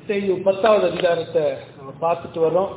மத்தேயு 10வது அதிகாரத்தை நம்ம பார்த்துட்டு வரோம்.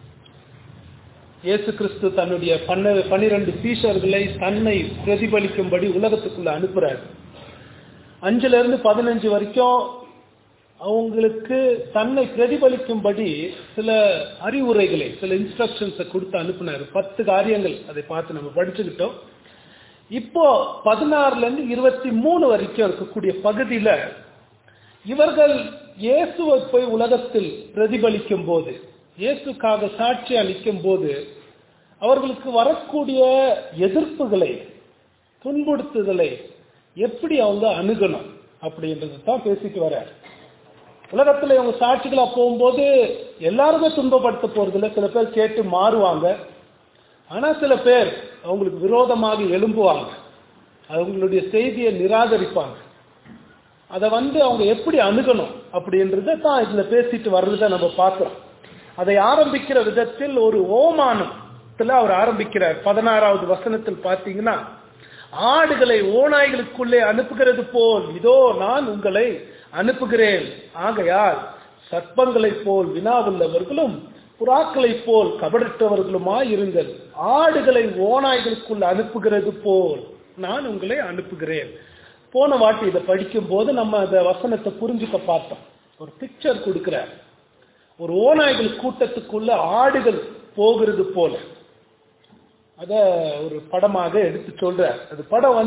இயேசு கிறிஸ்து தன்னுடைய 12 சீஷர்களை தன்னை பிரதிபலிக்கும்படி உலகத்துக்குள்ள அனுப்புறாரு. 5லிருந்து 15 வரைக்கும் அவங்களுக்கு தன்னை பிரதிபலிக்கும்படி சில அறிவுரைகளை, சில இன்ஸ்ட்ரக்ஷன்ஸை கொடுத்து அனுப்புனாரு. 10 காரியங்கள் அதை பார்த்து நம்ம படிச்சுக்கிட்டோம். இப்போ 16லிருந்து 23 வரைக்கும் இருக்கக்கூடிய பகுதியில இவர்கள் இயேசுவை போய் உலகத்தில் பிரதிபலிக்கும் போது, இயேசுக்காக சாட்சி அளிக்கும் போது அவர்களுக்கு வரக்கூடிய எதிர்ப்புகளை, துன்புறுத்துதலை எப்படி அவங்க அணுகணும் அப்படின்றது தான் பேசிட்டு வர்றார். உலகத்துல இவங்க சாட்சிகளா போகும்போது எல்லாருமே துன்பப்படுத்த போறதில்லை. சில பேர் கேட்டு மாறுவாங்க. ஆனா சில பேர் அவங்களுக்கு விரோதமாக எழும்புவாங்க, அவங்களுடைய செய்தியை நிராகரிப்பாங்க. அதை அவங்க எப்படி அணுகணும் அப்படின்றத தான் இதுல பேசிட்டு வர்றதை நம்ம பார்க்கிறோம். அதை ஆரம்பிக்கிற விதத்தில் ஒரு ஓமானத்துல அவர் ஆரம்பிக்கிறார். 16வது வசனத்தில் பார்த்தீங்கன்னா, ஆடுகளை ஓநாய்களுக்குள்ளே அனுப்புகிறது போல் இதோ நான் உங்களை அனுப்புகிறேன். ஆகையால் சர்ப்பங்களைப் போல் வினாவுள்ளவர்களும் புறாக்களைப் போல் கபடற்றவர்களுமாய் இருங்கள். ஆடுகளை ஓநாய்களுக்குள் அனுப்புகிறது போல் நான் உங்களை அனுப்புகிறேன். போன வாட்டி இதை படிக்கும் போது நம்ம அந்த வசனத்தை புரிஞ்சுக்க பார்த்தோம். ஒரு பிக்சர் கொடுக்கிறார். ஒரு ஓநாய்கள் கூட்டத்துக்குள்ள ஆடுகள் போகிறது போல அத ஒரு படமாக எடுத்து சொல்றார். அது படம்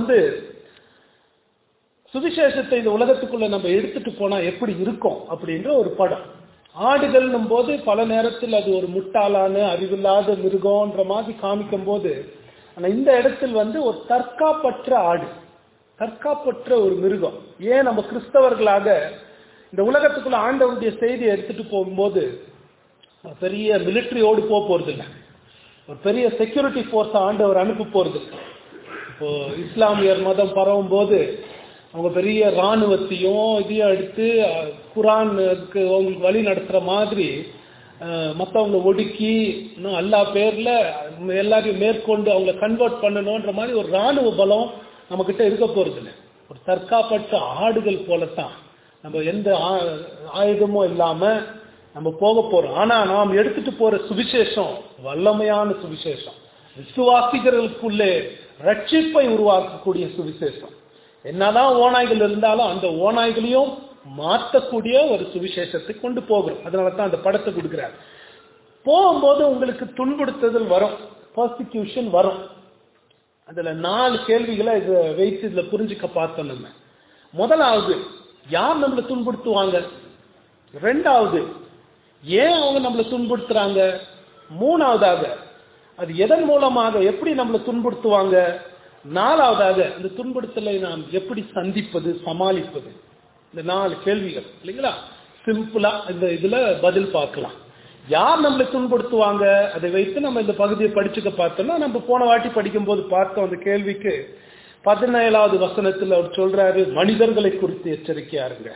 சுவிசேஷத்தை இந்த உலகத்துக்குள்ள நம்ம எடுத்துட்டு போனா எப்படி இருக்கும் அப்படின்ற ஒரு படம். ஆடுகள்னும் போது பல நேரத்தில் அது ஒரு முட்டாளான அறிவில்லாத மிருகம்ன்ற மாதிரி காமிக்கும் போது, ஆனா இந்த இடத்தில் ஒரு தற்காப்பற்ற ஆடு, தற்காப்பற்ற ஒரு மிருகம். ஏன் நம்ம கிறிஸ்தவர்களாக இந்த உலகத்துக்குள்ள ஆண்டவருடைய செய்தியை எடுத்துட்டு போகும்போது பெரிய மிலிட்டரியோடு போறது இல்லை, ஒரு பெரிய செக்யூரிட்டி போர்ஸ் ஆண்டவர் அனுப்ப போறது. இப்போ இஸ்லாமியர் மதம் பரவும் போது அவங்க பெரிய இராணுவத்தையும் இதையும் எடுத்து குரானுக்கு அவங்களுக்கு வழி நடத்துற மாதிரி மற்றவங்களை ஒடுக்கி இன்னும் எல்லா பேர்ல எல்லாரையும் மேற்கொண்டு அவங்களை கன்வெர்ட் பண்ணணும்ன்ற மாதிரி ஒரு இராணுவ பலம் நம்ம கிட்ட இருக்க போறது இல்லை. ஒரு தற்காப்பற்ற ஆடுகள் போலத்தான் நம்ம எந்த ஆயுதமும் இல்லாம நம்ம போக போறோம். ஆனா நாம் எடுத்துட்டு போற சுவிசேஷம் வல்லமையான சுவிசேஷம், விசுவாசிகளுக்குள்ளே ரட்சிப்பை உருவாக்கக்கூடிய சுவிசேஷம். என்னதான் ஓநாய்கள் இருந்தாலும் அந்த ஓநாய்களையும் மாற்றக்கூடிய ஒரு சுவிசேஷத்தை கொண்டு போகிறோம். அதனாலதான் அந்த படத்தை கொடுக்கிறார். போகும்போது உங்களுக்கு துன்புறுத்துதல் வரும், பர்சிக்யூஷன் வரும். அதுல 4 கேள்விகளை இதை வைத்து இதுல புரிஞ்சுக்க பார்த்தோம். நம்ம முதலாவது, யார் நம்மளை துன்புறுத்துவாங்க? 2வது, ஏன் அவங்க நம்மளை துன்புறுத்துறாங்க? 3வதாக, அது எதன் மூலமாக எப்படி நம்மளை துன்புறுத்துவாங்க? 4வதாக, அந்த துன்புறுத்தலை நாம் எப்படி சந்திப்பது, சமாளிப்பது? இந்த 4 கேள்விகள் இல்லைங்களா? சிம்பிளா இந்த இதுல பதில் பார்க்கலாம். யார் நம்மளை துன்புறுத்துவாங்க அதை வைத்து நம்ம இந்த பகுதியை படிச்சுக்க பார்த்தோம்னா, நம்ம போன வாட்டி படிக்கும் போது பார்த்தோம் அந்த கேள்விக்கு. 17வது வசனத்தில் அவர் சொல்றாரு, மனிதர்களை குறித்து எச்சரிக்கையா இருங்க.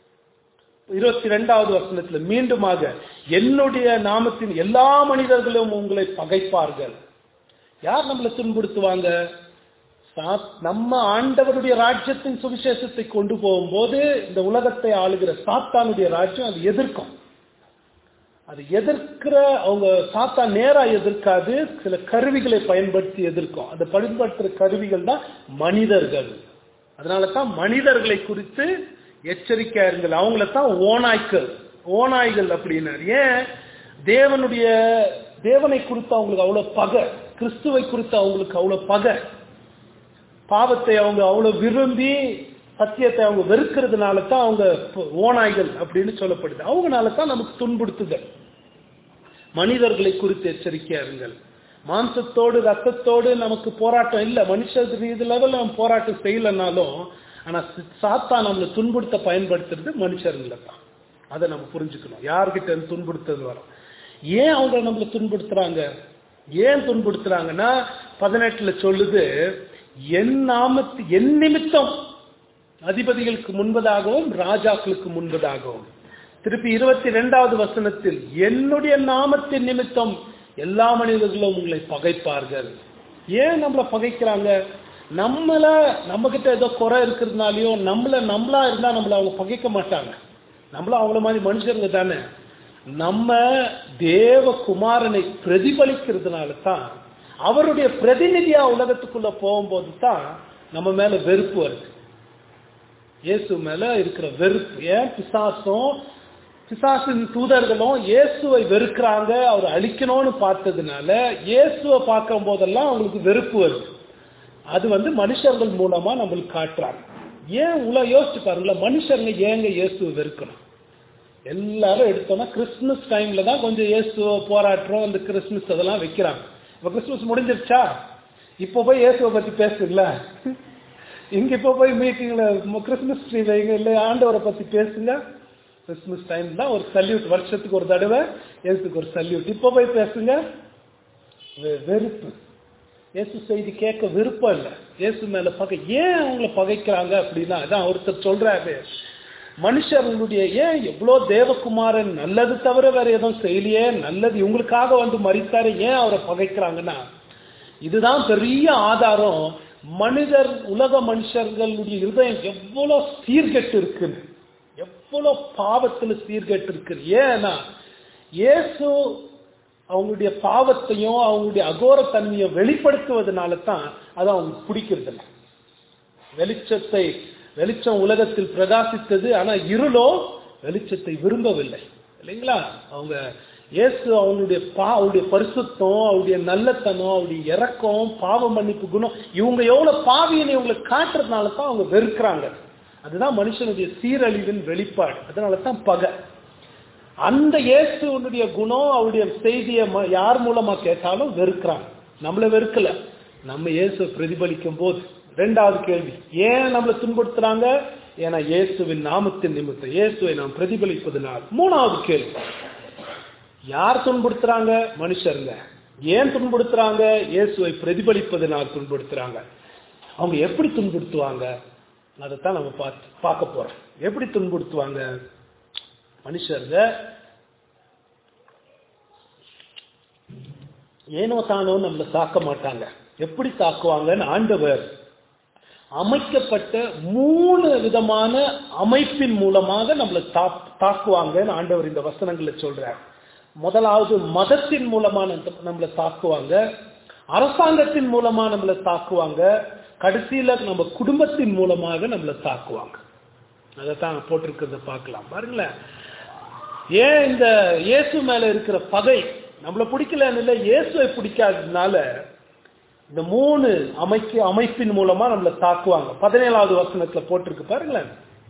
22வது வசனத்துல மீண்டுமாக, என்னுடைய நாமத்தின் எல்லா மனிதர்களும் உங்களை பகைப்பார்கள். யார் நம்மளை துன்புறுத்துவாங்க? நம்ம ஆண்டவருடைய ராஜ்யத்தின் சுவிசேஷத்தை கொண்டு போகும்போது இந்த உலகத்தை ஆளுகிற சாத்தானுடைய ராஜ்யம் அது எதிர்க்கும். அது எதிர்க்கிற அவங்க சாத்தான் நேரா எதிர்க்காது, சில கருவிகளை பயன்படுத்தி எதிர்க்கும். அதை பயன்படுத்துற கருவிகள் தான் மனிதர்கள். அதனால தான் மனிதர்களை குறித்து எச்சரிக்கையா இருங்கள். அவங்களத்தான் ஓநாய்கள் அப்படின்னாரு. ஏன்? தேவனை குறித்து அவங்களுக்கு அவ்வளவு பகை, கிறிஸ்துவை குறித்து அவங்களுக்கு அவ்வளவு பகை, பாவத்தை அவங்க அவ்வளவு விரும்பி சத்தியத்தை அவங்க வெறுக்கிறதுனால தான் அவங்க ஓநாய்கள் அப்படின்னு சொல்லப்படுது. அவங்களால தான் நமக்கு துன்புறுத்துதல். மனிதர்களை குறித்து எச்சரிக்கையா இருங்கள். மாம்சத்தோடு ரத்தத்தோடு நமக்கு போராட்டம் இல்லை, மனுஷ லெவலில் நம்ம போராட்டம் செய்யலனாலும், ஆனா சாத்தான் நம்மளை துன்புறுத்த பயன்படுத்துறது மனுஷர்களை தான். அதை நம்ம புரிஞ்சுக்கணும். யார்கிட்ட துன்புறுத்தது வரும்? ஏன் அவங்க நம்மளை துன்புறுத்துறாங்க? ஏன் துன்புறுத்துறாங்கன்னா 18ல சொல்லுது, என் நிமித்தம் அதிபதிகளுக்கு முன்பதாகவும் ராஜாக்களுக்கு முன்பதாகவும். திருப்பி 22வது வசனத்தில், என்னுடைய நாமத்தின் நிமித்தம் எல்லா மனிதர்களும் உங்களை பகைப்பார்கள். ஏன் நம்மளை பகைக்கிறாங்க? நம்ம கிட்ட ஏதோ குறை இருக்கிறதுனாலயோ, நம்மளா இருந்தா நம்மளை அவங்க பகைக்க மாட்டாங்க. நம்மளும் அவங்கள மாதிரி மனுஷருங்க தானே. நம்ம தேவகுமாரனை பிரதிபலிக்கிறதுனால தான், அவருடைய பிரதிநிதியா உலகத்துக்குள்ள போகும்போது தான் நம்ம மேல வெறுப்பு வருது. இயேசு மேல இருக்கிற வெறுப்பு. ஏன் பிசாசின் தூதர்களும் இயேசுவை வெறுக்கிறாங்க, அவர் அழிக்கணும்னு பார்த்ததுனால இயேசுவை பார்க்கும் போதெல்லாம் அவங்களுக்கு வெறுப்பு வருது. அது மனுஷர்கள் மூலமா நம்மளுக்கு காட்டுறாங்க. ஏன் யோசிச்சு பாருங்களேன், மனுஷங்க ஏங்க இயேசுவை வெறுக்கணும்? எல்லாரும் எடுத்தோம்னா கிறிஸ்துமஸ் டைம்ல தான் கொஞ்சம் இயேசுவை போராட்டம், அந்த கிறிஸ்துமஸ் அதெல்லாம் வைக்கிறாங்க. இப்ப கிறிஸ்துமஸ் முடிஞ்சிருச்சா? இப்ப போய் இயேசுவை பத்தி பேசுங்கள, இங்க இப்ப போய் மீட்டிங்ல கிறிஸ்துமஸ் ட்ரீ வைங்க, இல்ல ஆண்டவரை பத்தி பேசுங்க. கிறிஸ்துமஸ் டைம் தான் ஒரு சல்யூட், வருஷத்துக்கு ஒரு தடவை இயேசுக்கு ஒரு சல்யூட். இப்ப போய் பேசுங்க, வெறுப்பு. இயேசு செய்தி கேட்க விருப்பம் இல்லை, இயேசு மேல பகை. ஏன் அவங்கள பகைக்கிறாங்க அப்படின்னா, அதான் ஒருத்தர் சொல்றாரு, மனுஷர்களுடைய ஏன் எவ்வளவு தேவகுமாரன் நல்லது தவிர வேற எதுவும் செய்யலையே, நல்லது இவங்களுக்காக மரித்தாரு, ஏன் அவரை பகைக்கிறாங்கன்னா, இதுதான் பெரிய ஆதாரம். உலக மனுஷர்களுடைய இருதயம் எவ்வளவு சீர்கெட்டு இருக்குன்னு, எவ்வளவு பாவத்துல சீர்கெட்டு இருக்கு. ஏன்னா இயேசு அவங்களுடைய பாவத்தையும் அவங்களுடைய அகோரத்தன்மையும் வெளிப்படுத்துவதனால தான் அது அவங்களுக்கு பிடிக்கிறது இல்லை. வெளிச்சம் உலகத்தில் பிரகாசித்தது, ஆனா இருளோ வெளிச்சத்தை விரும்பவில்லை, இல்லைங்களா? அவங்க இயேசு அவங்களுடைய பரிசுத்தம், அவருடைய நல்லத்தனம், அவருடைய இரக்கம், பாவ மன்னிப்பு குணம், இவங்க எவ்வளவு பாவியனை இவங்களை காட்டுறதுனால தான் அவங்க வெறுக்கிறாங்க. அதுதான் மனுஷனுடைய சீரழிவின் வெளிப்பாடு. அதனால தான் பகை. அந்த இயேசுனுடைய குணம், அவருடைய செய்தியை யார் மூலமா கேட்டாலும் வெறுக்கிறாங்க. நம்மளை வெறுக்கல, நம்ம இயேசு பிரதிபலிக்கும் போது. இரண்டாவது கேள்வி, ஏன் நம்மளை துன்புறுத்துறாங்க? ஏன்னா இயேசுவின் நாமத்தின் நிமித்தம், இயேசுவை நாம் பிரதிபலிப்பதனால். மூணாவது கேள்வி, யார் துன்புறுத்துறாங்க? மனுஷருங்க. ஏன் துன்புறுத்துறாங்க? இயேசுவை பிரதிபலிப்பதனால் துன்புறுத்துறாங்க. அவங்க எப்படி துன்புறுத்துவாங்க? அதைத்தான் நம்ம பார்க்க போறோம். எப்படி துன்புறுத்துவாங்க மனுஷருங்க? ஏனோ தானோ நம்மளை தாக்க மாட்டாங்க. எப்படி தாக்குவாங்கன்னு ஆண்டவர் அமைக்கப்பட்ட 3 விதமான அமைப்பின் மூலமாக நம்மளை தாக்குவாங்கன்னு ஆண்டவர் இந்த வசனங்களை சொல்றார். முதலாவது மதத்தின் மூலமா நம்மளை தாக்குவாங்க, அரசாங்கத்தின் மூலமா நம்மளை தாக்குவாங்க, கடைசியில நம்ம குடும்பத்தின் மூலமாக நம்மளை தாக்குவாங்க. அதைத்தான் போட்டிருக்கிறத பார்க்கலாம். பாருங்களேன், ஏன் இந்த இயேசு மேல இருக்கிற பகை நம்மளை பிடிக்கலன்னு இல்லை, இயேசுவை பிடிக்காததுனால இந்த 3 அமைப்பின் மூலமா நம்மளை தாக்குவாங்க. 17வது வசனத்துல போட்டிருக்கு பாருங்களேன்,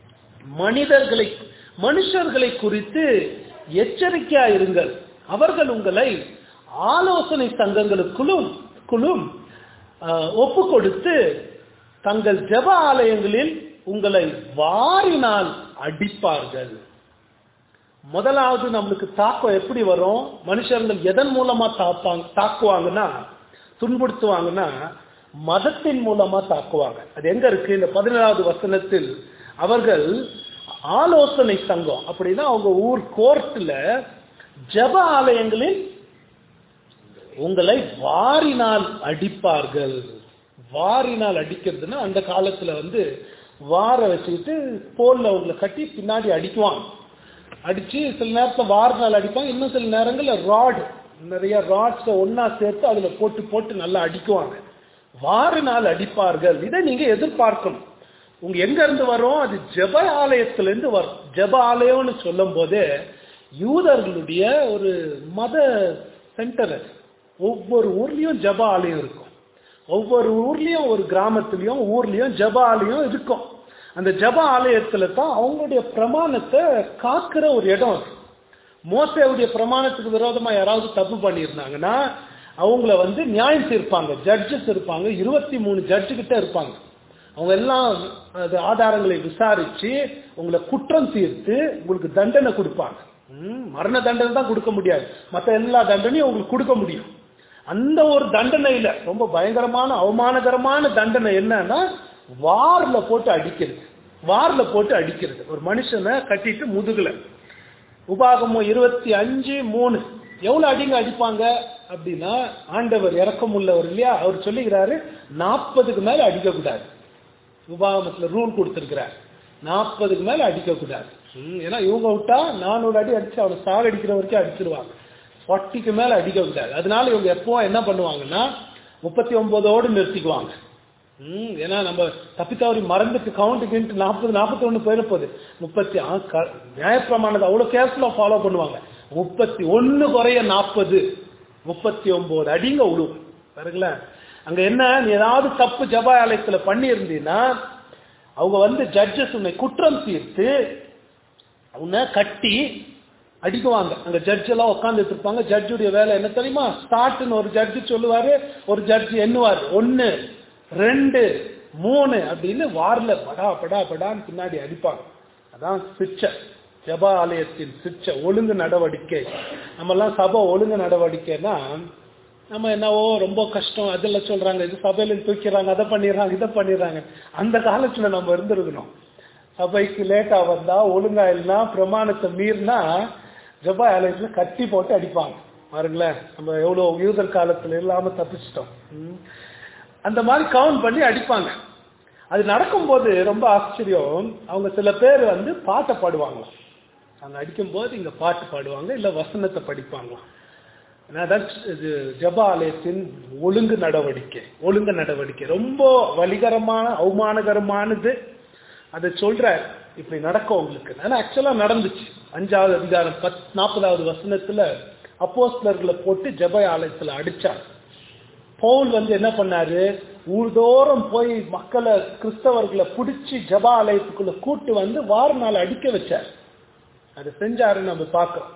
மனுஷர்களை குறித்து எச்சரிக்கையா இருங்கள், அவர்கள் உங்களை ஆலோசனை சங்கங்களுக்குள்ளும் ஒப்பு கொடுத்து தங்கள் ஜெப ஆலயங்களில் உங்களை வாரினால் அடிப்பார்கள். முதலாவது நம்மளுக்கு தாக்கம் எப்படி வரும்? மனுஷர்கள் எதன் மூலமா தாக்குவாங்கன்னா, துன்புறுத்துவாங்கன்னா, மதத்தின் மூலமா தாக்குவாங்க. அது எங்க இருக்கு? இந்த 17வது வசனத்தில் அவர்கள் ஆலோசனை சங்கம், அப்படின்னா அவங்க ஊர் கோர்ட்ல ஜெப ஆலயங்களில் உங்களை வாரினால் அடிப்பார்கள். வாரினால் அடிக்கிறதுன்னா, அந்த காலத்துல வார வச்சுக்கிட்டு போல்ல உங்களை கட்டி பின்னாடி அடிக்குவாங்க. அடிச்சு சில நேரத்தில் வாரினால் அடிப்பாங்க, இன்னும் சில நேரங்களில் ராட், நிறைய ராட்ஸை ஒன்னா சேர்த்து அதுல போட்டு நல்லா அடிக்குவாங்க. வாரினால் அடிப்பார்கள். இதை நீங்க எதிர்பார்க்கணும். உங்க எங்க இருந்து வரும்? அது ஜெப ஆலயத்திலிருந்து வரும். ஜெப ஆலயம்னு சொல்லும் போது யூதர்களுடைய ஒரு மத சென்டர். ஒவ்வொரு ஊர்லயும் ஜெப ஆலயம் இருக்கும். ஒவ்வொரு ஊர்லயும், ஒரு கிராமத்திலயும் ஊர்லயும் ஜெப ஆலயம் இருக்கும். அந்த ஜெப ஆலயத்துல தான் அவங்களுடைய பிரமாணத்தை காக்கிற ஒரு இடம். மோசேவுடைய பிரமாணத்துக்கு விரோதமா யாராவது தப்பு பண்ணியிருந்தாங்கன்னா அவங்கள நியாயம் தீர்ப்பாங்க. ஜட்ஜஸ் இருப்பாங்க, 23 ஜட்ஜு கிட்ட இருப்பாங்க. அவங்க எல்லாம் ஆதாரங்களை விசாரிச்சு உங்களை குற்றம் தீர்த்து உங்களுக்கு தண்டனை கொடுப்பாங்க. மரண தண்டனை தான் கொடுக்க முடியாது, மற்ற எல்லா தண்டனையும் உங்களுக்கு கொடுக்க முடியும். அந்த ஒரு தண்டனையில ரொம்ப பயங்கரமான அவமானகரமான தண்டனை என்னன்னா, வார்ல போட்டு அடிக்கிறது. ஒரு மனுஷனை கட்டிட்டு முதுகுல. உபாகமம் 25:3 எவ்வளவு அடிப்பாங்க அப்படின்னா, ஆண்டவர் இரக்கம் உள்ளவர் இல்லையா, அவர் சொல்லுகிறாரு 40க்கு மேல அடிக்க கூடாது. உபாகமத்துல ரூல் கொடுத்திருக்கிறார். 40க்கு மேல அடிக்க கூடாது. ஏன்னா இவங்க விட்டா 400 அடி அடிச்சு அவனை சாக அடிக்கிற வரைக்கும் அடிச்சிருவாங்க. 40க்கு மேல அடிக்க கூடாது. அதனால இவங்க எப்பவும் என்ன பண்ணுவாங்கன்னா 39ஓடு நிறுத்திக்குவாங்க. ஏன்னா நம்ம தப்பித்தவரி மறந்துட்டு கவுண்ட்டுக்கு 40 41 போயிருப்போது 30 நியாயப்பிரமாணத்தை அவ்வளவு கேர்ஃபுல்லா ஃபாலோ பண்ணுவாங்க. 31 குறைய 40 39 அடிங்க விழுவும் பாருங்களேன். அங்க என்ன, நீ ஏதாவது தப்பு ஜப ஆலயத்துல பண்ணி இருந்தீங்கன்னா அவங்க ஜட்ஜஸ் உன்னை குற்றம் தீர்த்து உன்னை கட்டி அடிக்குவாங்க. அங்க ஜட்ஜ் எல்லாம் உட்காந்துட்டு இருப்பாங்க. ஜட்ஜுடைய வேலை என்ன தெரியுமா? ஸ்டார்ட்னு ஒரு ஜட்ஜு சொல்லுவாரு, ஒரு ஜட்ஜ் எண்ணுவார் 1 2 3 அப்படின்னு வார்ல படா படா படான்னு பின்னாடி அடிப்பாங்க. அதான் சிக்ஷை, ஜப ஆலயத்தின் சிக்ஷை, ஒழுங்கு நடவடிக்கை. நம்ம எல்லாம் சபை ஒழுங்கு நடவடிக்கைன்னா நம்ம என்னவோ ரொம்ப கஷ்டம் அதெல்லாம் சொல்றாங்க, இது சபையில தூக்கிறாங்க, அதை பண்ணிடுறாங்க இதை பண்ணிடுறாங்க. அந்த காலத்துல நம்ம இருந்திருக்கணும். சபைக்கு லேட்டா வந்தா, ஒழுங்கா இல்லைன்னா, பிரமாணத்தை மீறினா ஜப ஆலயத்துல கட்டி போட்டு அடிப்பாங்க. பாருங்களேன், நம்ம எவ்வளவு யூதர் காலத்துல இல்லாம தப்பிச்சிட்டோம். அந்த மாதிரி கவுண்ட் பண்ணி அடிப்பாங்க. அது நடக்கும்போது ரொம்ப ஆச்சரியம், அவங்க சில பேர் பாட்டை பாடுவாங்களாம். அவங்க அடிக்கும் போது இங்க பாட்டு பாடுவாங்க, இல்ல வசனத்தை படிப்பாங்களாம். ஜப ஆலயத்தின் ஒழுங்கு நடவடிக்கை ரொம்ப வலிகரமான அவமானகரமானது. அதை சொல்ற இப்படி நடக்கும் உங்களுக்கு. ஆனா ஆக்சுவலா நடந்துச்சு. 5வது அதிகாரம் 40வது வசனத்துல அப்போஸ்தலர்களை போட்டு ஜப ஆலயத்துல அடிச்சார். பவுல் என்ன பண்ணாரு, ஊர்தோறும் போய் மக்களை கிறிஸ்தவர்களை பிடிச்சி ஜப ஆலயத்துக்குள்ள கூட்டு வார நாள் அடிக்க வச்சார். அதை செஞ்சாருன்னு நம்ம பார்க்கிறோம்.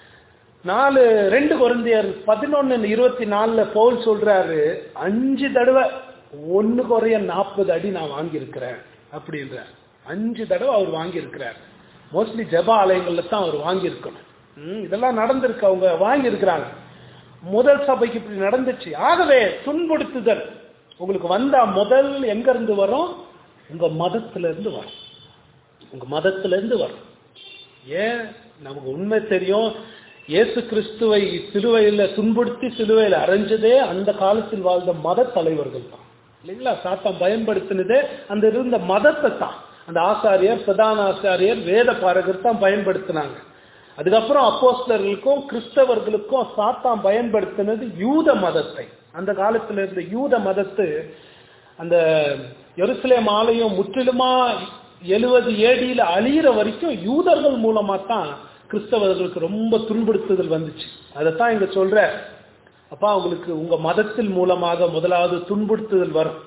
2 கொரிந்தியர் 11:24 பவுல் சொல்றாரு, 5 தடவை 1 குறைய 40 அடி நான் வாங்கியிருக்கிறேன் அப்படின்ற. 5 தடவை அவர் வாங்கியிருக்கிறார். மோஸ்ட்லி ஜப ஆலயங்கள்ல தான் அவர் வாங்கியிருக்கணும். இதெல்லாம் நடந்திருக்கு, அவங்க வாங்கியிருக்கிறாங்க. முதல் சபைக்கு இப்படி நடந்துச்சு. ஆகவே துன்புறுத்துதல் உங்களுக்கு வந்தா முதல் எங்க இருந்து வரும்? உங்க மதத்துல இருந்து வரும். ஏன் நமக்கு உண்மை தெரியும், இயேசு கிறிஸ்துவை சிலுவையில துன்புறுத்தி சிலுவையில் அரைஞ்சதே அந்த காலத்தில் வாழ்ந்த மத தலைவர்கள் தான் இல்லைங்களா? சாத்தான் பயன்படுத்தினதே அந்த இருந்த மதத்தை தான். அந்த ஆசாரியர், பிரதான ஆசாரியர், வேத பாரகர் தான் பயன்படுத்தினாங்க. அதுக்கப்புறம் அப்போஸ்தலர்களுக்கும் கிறிஸ்தவர்களுக்கும் சாத்தான் பயன்படுத்தினது யூத மதத்தை. அந்த காலத்துல இருந்த யூத மதத்து அந்த எருசலேம் ஆலயம் முற்றிலுமா 70 AD அழியிற வரைக்கும் யூதர்கள் மூலமா தான் கிறிஸ்தவர்களுக்கு ரொம்ப துன்புறுத்துதல் வந்துச்சு. அதைத்தான் இங்க சொல்ற, அப்பா உங்களுக்கு உங்க மதத்தின் மூலமாக முதலாவது துன்புறுத்துதல் வரும்.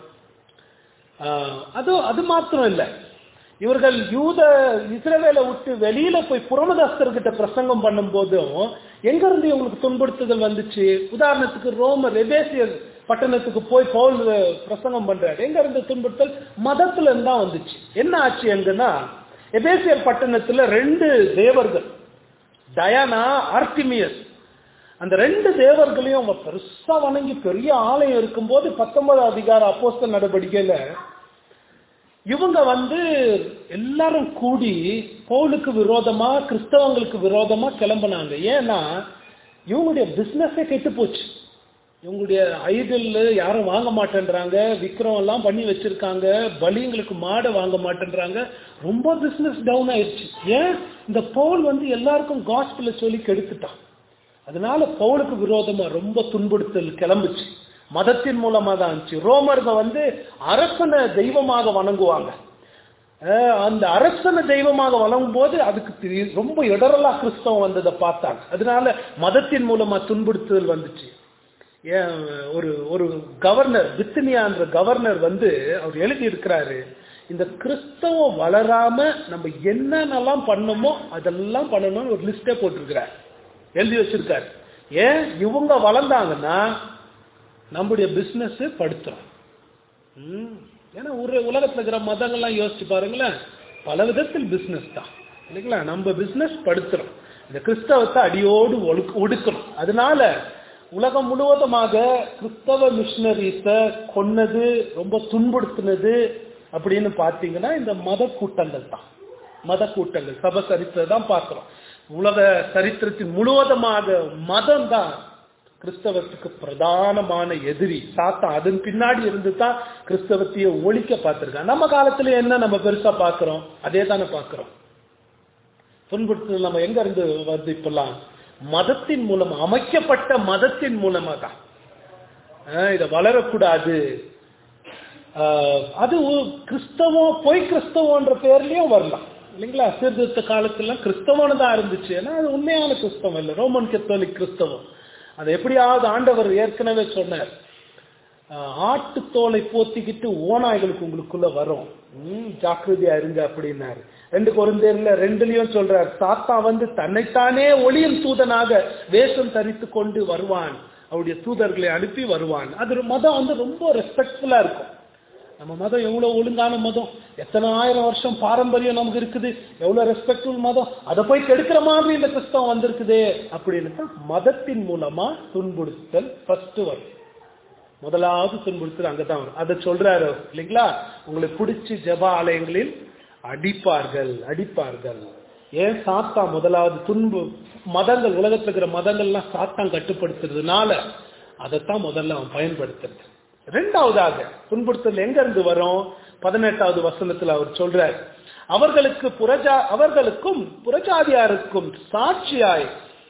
அது மாத்திரம் இல்லை, இவர்கள் இஸ்ரவேலை விட்டு வெளியில போய் புறமதஸ்தர்கிட்ட பிரசங்கம் பண்ணும் போதும் எங்க இருந்து இவங்களுக்கு துன்புறுத்துதல் வந்துச்சு? உதாரணத்துக்கு ரோமர் எபேசியர் பட்டணத்துக்கு போய் பவுல் பிரசங்கம் பண்றாரு. எங்க இருந்து துன்புறுத்தல்? மதத்துல இருந்து தான் வந்துச்சு. என்ன ஆச்சு எங்கன்னா, எபேசியர் பட்டணத்துல 2 தேவர்கள், டயானா, ஆர்டிமியஸ், அந்த 2 தேவர்களையும் அவங்க பெருசா வணங்கி பெரிய ஆலயம் இருக்கும்போது 19வது அதிகார அப்போஸ்தலர் நடவடிக்கையில இவங்க எல்லாரும் கூடி பவுலுக்கு விரோதமா, கிறிஸ்தவங்களுக்கு விரோதமா கிளம்பினாங்க. ஏன்னா இவங்களுடைய பிசினஸே கெட்டு போச்சு. இவங்களுடைய ஐடல் யாரும் வாங்க மாட்டேன்றாங்க, விக்கிரம் எல்லாம் பண்ணி வச்சிருக்காங்க, பலிங்களுக்கு மாடை வாங்க மாட்டேன்றாங்க. ரொம்ப பிசினஸ் டவுன் ஆயிடுச்சு. ஏன்? இந்த பவுல் எல்லாருக்கும் காஸ்பெல்ல சொல்லி கெடுத்துட்டான். அதனால பவுலுக்கு விரோதமா ரொம்ப துன்புறுத்தல் கிளம்புச்சு. மதத்தின் மூலமா தான் இருந்துச்சு. ரோமர்கள் அரசனை தெய்வமாக வணங்குவாங்க. அந்த அரசனை தெய்வமாக வணங்கும் போது அதுக்கு ரொம்ப இடரலா கிறிஸ்தவம் வந்ததை பார்த்தாங்க. அதனால மதத்தின் மூலமா துன்புறுத்தல் வந்துச்சு. ஒரு கவர்னர், பித்தினியான்ற கவர்னர் அவர் எழுதி இருக்கிறாரு, இந்த கிறிஸ்தவம் வளராம நம்ம என்னென்னலாம் பண்ணணுமோ அதெல்லாம் பண்ணணும்னு ஒரு லிஸ்டே போட்டிருக்கிறார், எழுதி வச்சிருக்காரு. ஏன்? இவங்க வளர்ந்தாங்கன்னா நம்முடைய பிசினஸ் படுத்துறோம். ஏன்னா உலகத்துல இருக்கிற மதங்கள்லாம் யோசிச்சு பாருங்களேன், பல விதத்தில் பிசினஸ் தான் இல்லைங்களா? நம்ம பிசினஸ் படுத்துறோம். இந்த கிறிஸ்தவத்தை அடியோடு ஒடுக்கணும். அதனால உலகம் முழுவதுமாக கிறிஸ்தவ மிஷனரிஸ கொன்னது, ரொம்ப துன்புறுத்தினது அப்படின்னு பார்த்தீங்கன்னா இந்த மத கூட்டங்கள் தான். மத கூட்டங்கள் சபை சரித்திரம் தான் பார்க்கிறோம். உலக சரித்திரத்தின் முழுவதுமாக மதம் தான் கிறிஸ்தவத்துக்கு பிரதானமான எதிரி சாத்தான். அதன் பின்னாடி இருந்து தான் கிறிஸ்தவத்தையே ஒழிக்க பார்த்திருக்கான். நம்ம காலத்துல என்ன நம்ம பெருசா பாக்குறோம்? அதே தானே பாக்குறோம். துன்புறுத்தல் நம்ம எங்க இருந்து வருது? இப்பெல்லாம் மதத்தின் மூலமா, அமைக்கப்பட்ட மதத்தின் மூலமா தான். இத வளரக்கூடாது, அது கிறிஸ்தவம் பொய் கிறிஸ்தவன்ற பேர்லயும் வரலாம் இல்லைங்களா? சீர்திருத்த காலத்துல கிறிஸ்தவம் தான் இருந்துச்சு. ஏன்னா அது உண்மையான கிறிஸ்தவம் இல்லை, ரோமன் கத்தோலிக் கிறிஸ்தவம். அது எப்படியாவது ஆண்டவர் ஏற்கனவே சொன்னார், ஆட்டுத்தோலை போத்திக்கிட்டு ஓநாய்களுக்கு உங்களுக்குள்ள வரும், ஜாக்கிரதையா இருங்க அப்படின்னாரு. 2 கொரிந்தியர்ல 2லயும் சொல்றார், சாத்தா வந்து தன்னைத்தானே ஒளியின் தூதனாக வேஷம் தரித்து கொண்டு வருவான், அவருடைய தூதர்களை அனுப்பி வருவான். அது மதம் வந்து ரொம்ப ரெஸ்பெக்ட்ஃபுல்லா இருக்கும். நம்ம மதம் எவ்வளவு ஒழுங்கான மதம், எத்தனை 1000 வருஷம் பாரம்பரியம் நமக்கு இருக்குது, எவ்வளவு ரெஸ்பெக்ட்ஃபுல் மதம், அதை போய் கெடுக்கிற மாதிரி இந்த கிறிஸ்தவம் வந்திருக்குது அப்படின்னு மதத்தின் மூலமா துன்புறுத்தல் ஃபர்ஸ்ட் வரும். முதலாவது துன்புறுத்தல் அங்கதான் வரும். அதை சொல்றாரு இல்லைங்களா, உங்களை பிடிச்சி ஜெப ஆலயங்களில் அடிப்பார்கள். ஏன்? சாத்தா முதலாவது மதங்கள், உலகத்துல இருக்கிற மதங்கள்லாம் சாத்தான் கட்டுப்படுத்துறதுனால அதைத்தான் முதல்ல அவன் பயன்படுத்துறது. 2வதாக துன்புறுத்தல் எங்க இருந்து வரும்? 18வது வசனத்துல அவர் சொல்றார், அவர்களுக்கும் புறஜாதியாருக்கும் சாட்சியாய்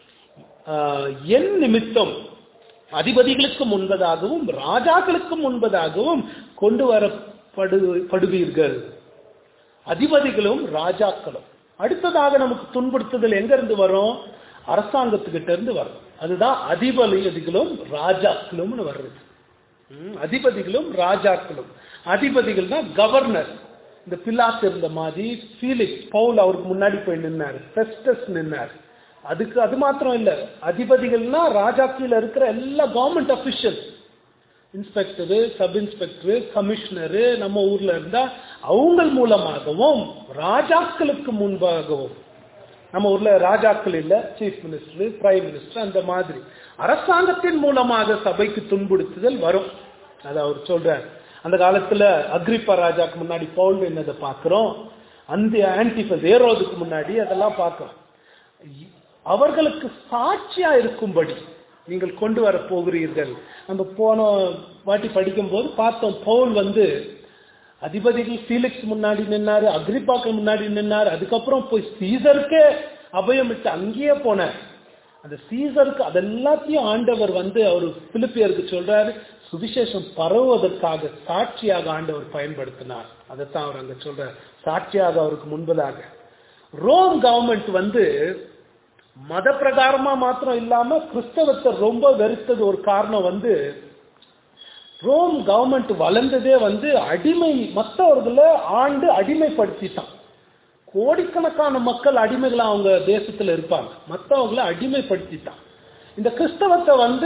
என் நிமித்தம் அதிபதிகளுக்கு முன்பதாகவும் ராஜாக்களுக்கு முன்பதாகவும் கொண்டு வரப்படுவீர்கள். அதிபதிகளும் ராஜாக்களும். அடுத்ததாக நமக்கு துன்புறுத்துதல் எங்க இருந்து வரும்? அரசாங்கத்துக்கிட்ட இருந்து வரும். அதுதான் அதிபதிகளும் ராஜாக்களும் வருது. அதிபதிகளும் ராஜாக்களும். அதிபதிகள் தான் கவர்னர். இந்த பிலாத்து இருந்த மாதிரி ஃபீலிக்ஸ், பவுல் அவருக்கு முன்னாடி போய் நின்னார், பெஸ்டஸ் நின்னார். அது மாத்திரம் இல்ல, அதிபதிகள்னா ராஜாக்கள் இருக்கிற எல்லா government officials, inspector, sub inspector, commissioner, நம்ம ஊர்ல இருந்தா அவங்க மூலமாகவும் ராஜாக்களுக்கு முன்பாகவும். நம்ம ஊர்ல ராஜாக்கள் இல்ல, சீஃப் மினிஸ்டர், பிரைம் மினிஸ்டர், அந்த மாதிரி அரசாங்கத்தின் மூலமாக சபைக்கு துன்புறுத்துதல் வரும். அது அவர் சொல்றார். அந்த காலத்துல அக்ரிப்பா ராஜாக்கு முன்னாடி பவுல் என்னதை பார்க்கிறோம், அந்த ஆன்டிபஸ் ஏரோதுக்கு முன்னாடி அதெல்லாம் பார்க்கிறோம். அவர்களுக்கு சாட்சியா இருக்கும்படி நீங்கள் கொண்டு வர போகிறீர்கள். நம்ம போன வாட்டி படிக்கும் போது பார்த்தோம், பவுல் வந்து அதிபதிகள் ஃபீலிக்ஸ் முன்னாடி நின்னாரு, அக்ரிப்பாக்கு முன்னாடி நின்னாரு, அதுக்கப்புறம் போய் சீசருக்கே அபயமிட்டு அங்கேயே போனார். அந்த சீசருக்கு அதெல்லாத்தையும் ஆண்டவர் வந்து அவர் பிலிப்பியருக்கு சொல்றாரு, சுவிசேஷம் பரவுவதற்காக சாட்சியாக ஆண்டவர் பயன்படுத்தினார். அதைத்தான் அவர் அங்க சொல்றார், சாட்சியாக அவருக்கு முன்பதாக. ரோம் கவர்மெண்ட் வந்து மத பிரகாரமா மாத்திரம் இல்லாம கிறிஸ்தவத்தை ரொம்ப வெறுத்தது ஒரு காரணம் வந்து, ரோம் கவர்மெண்ட் வளர்ந்ததே வந்து மற்றவர்களை ஆண்டு அடிமைப்படுத்திட்டான். கோடிக்கணக்கான மக்கள் அடிமைகளா அவங்க தேசத்துல இருப்பாங்க, மற்றவங்களை அடிமைப்படுத்திட்டான். இந்த கிறிஸ்தவத்தை வந்து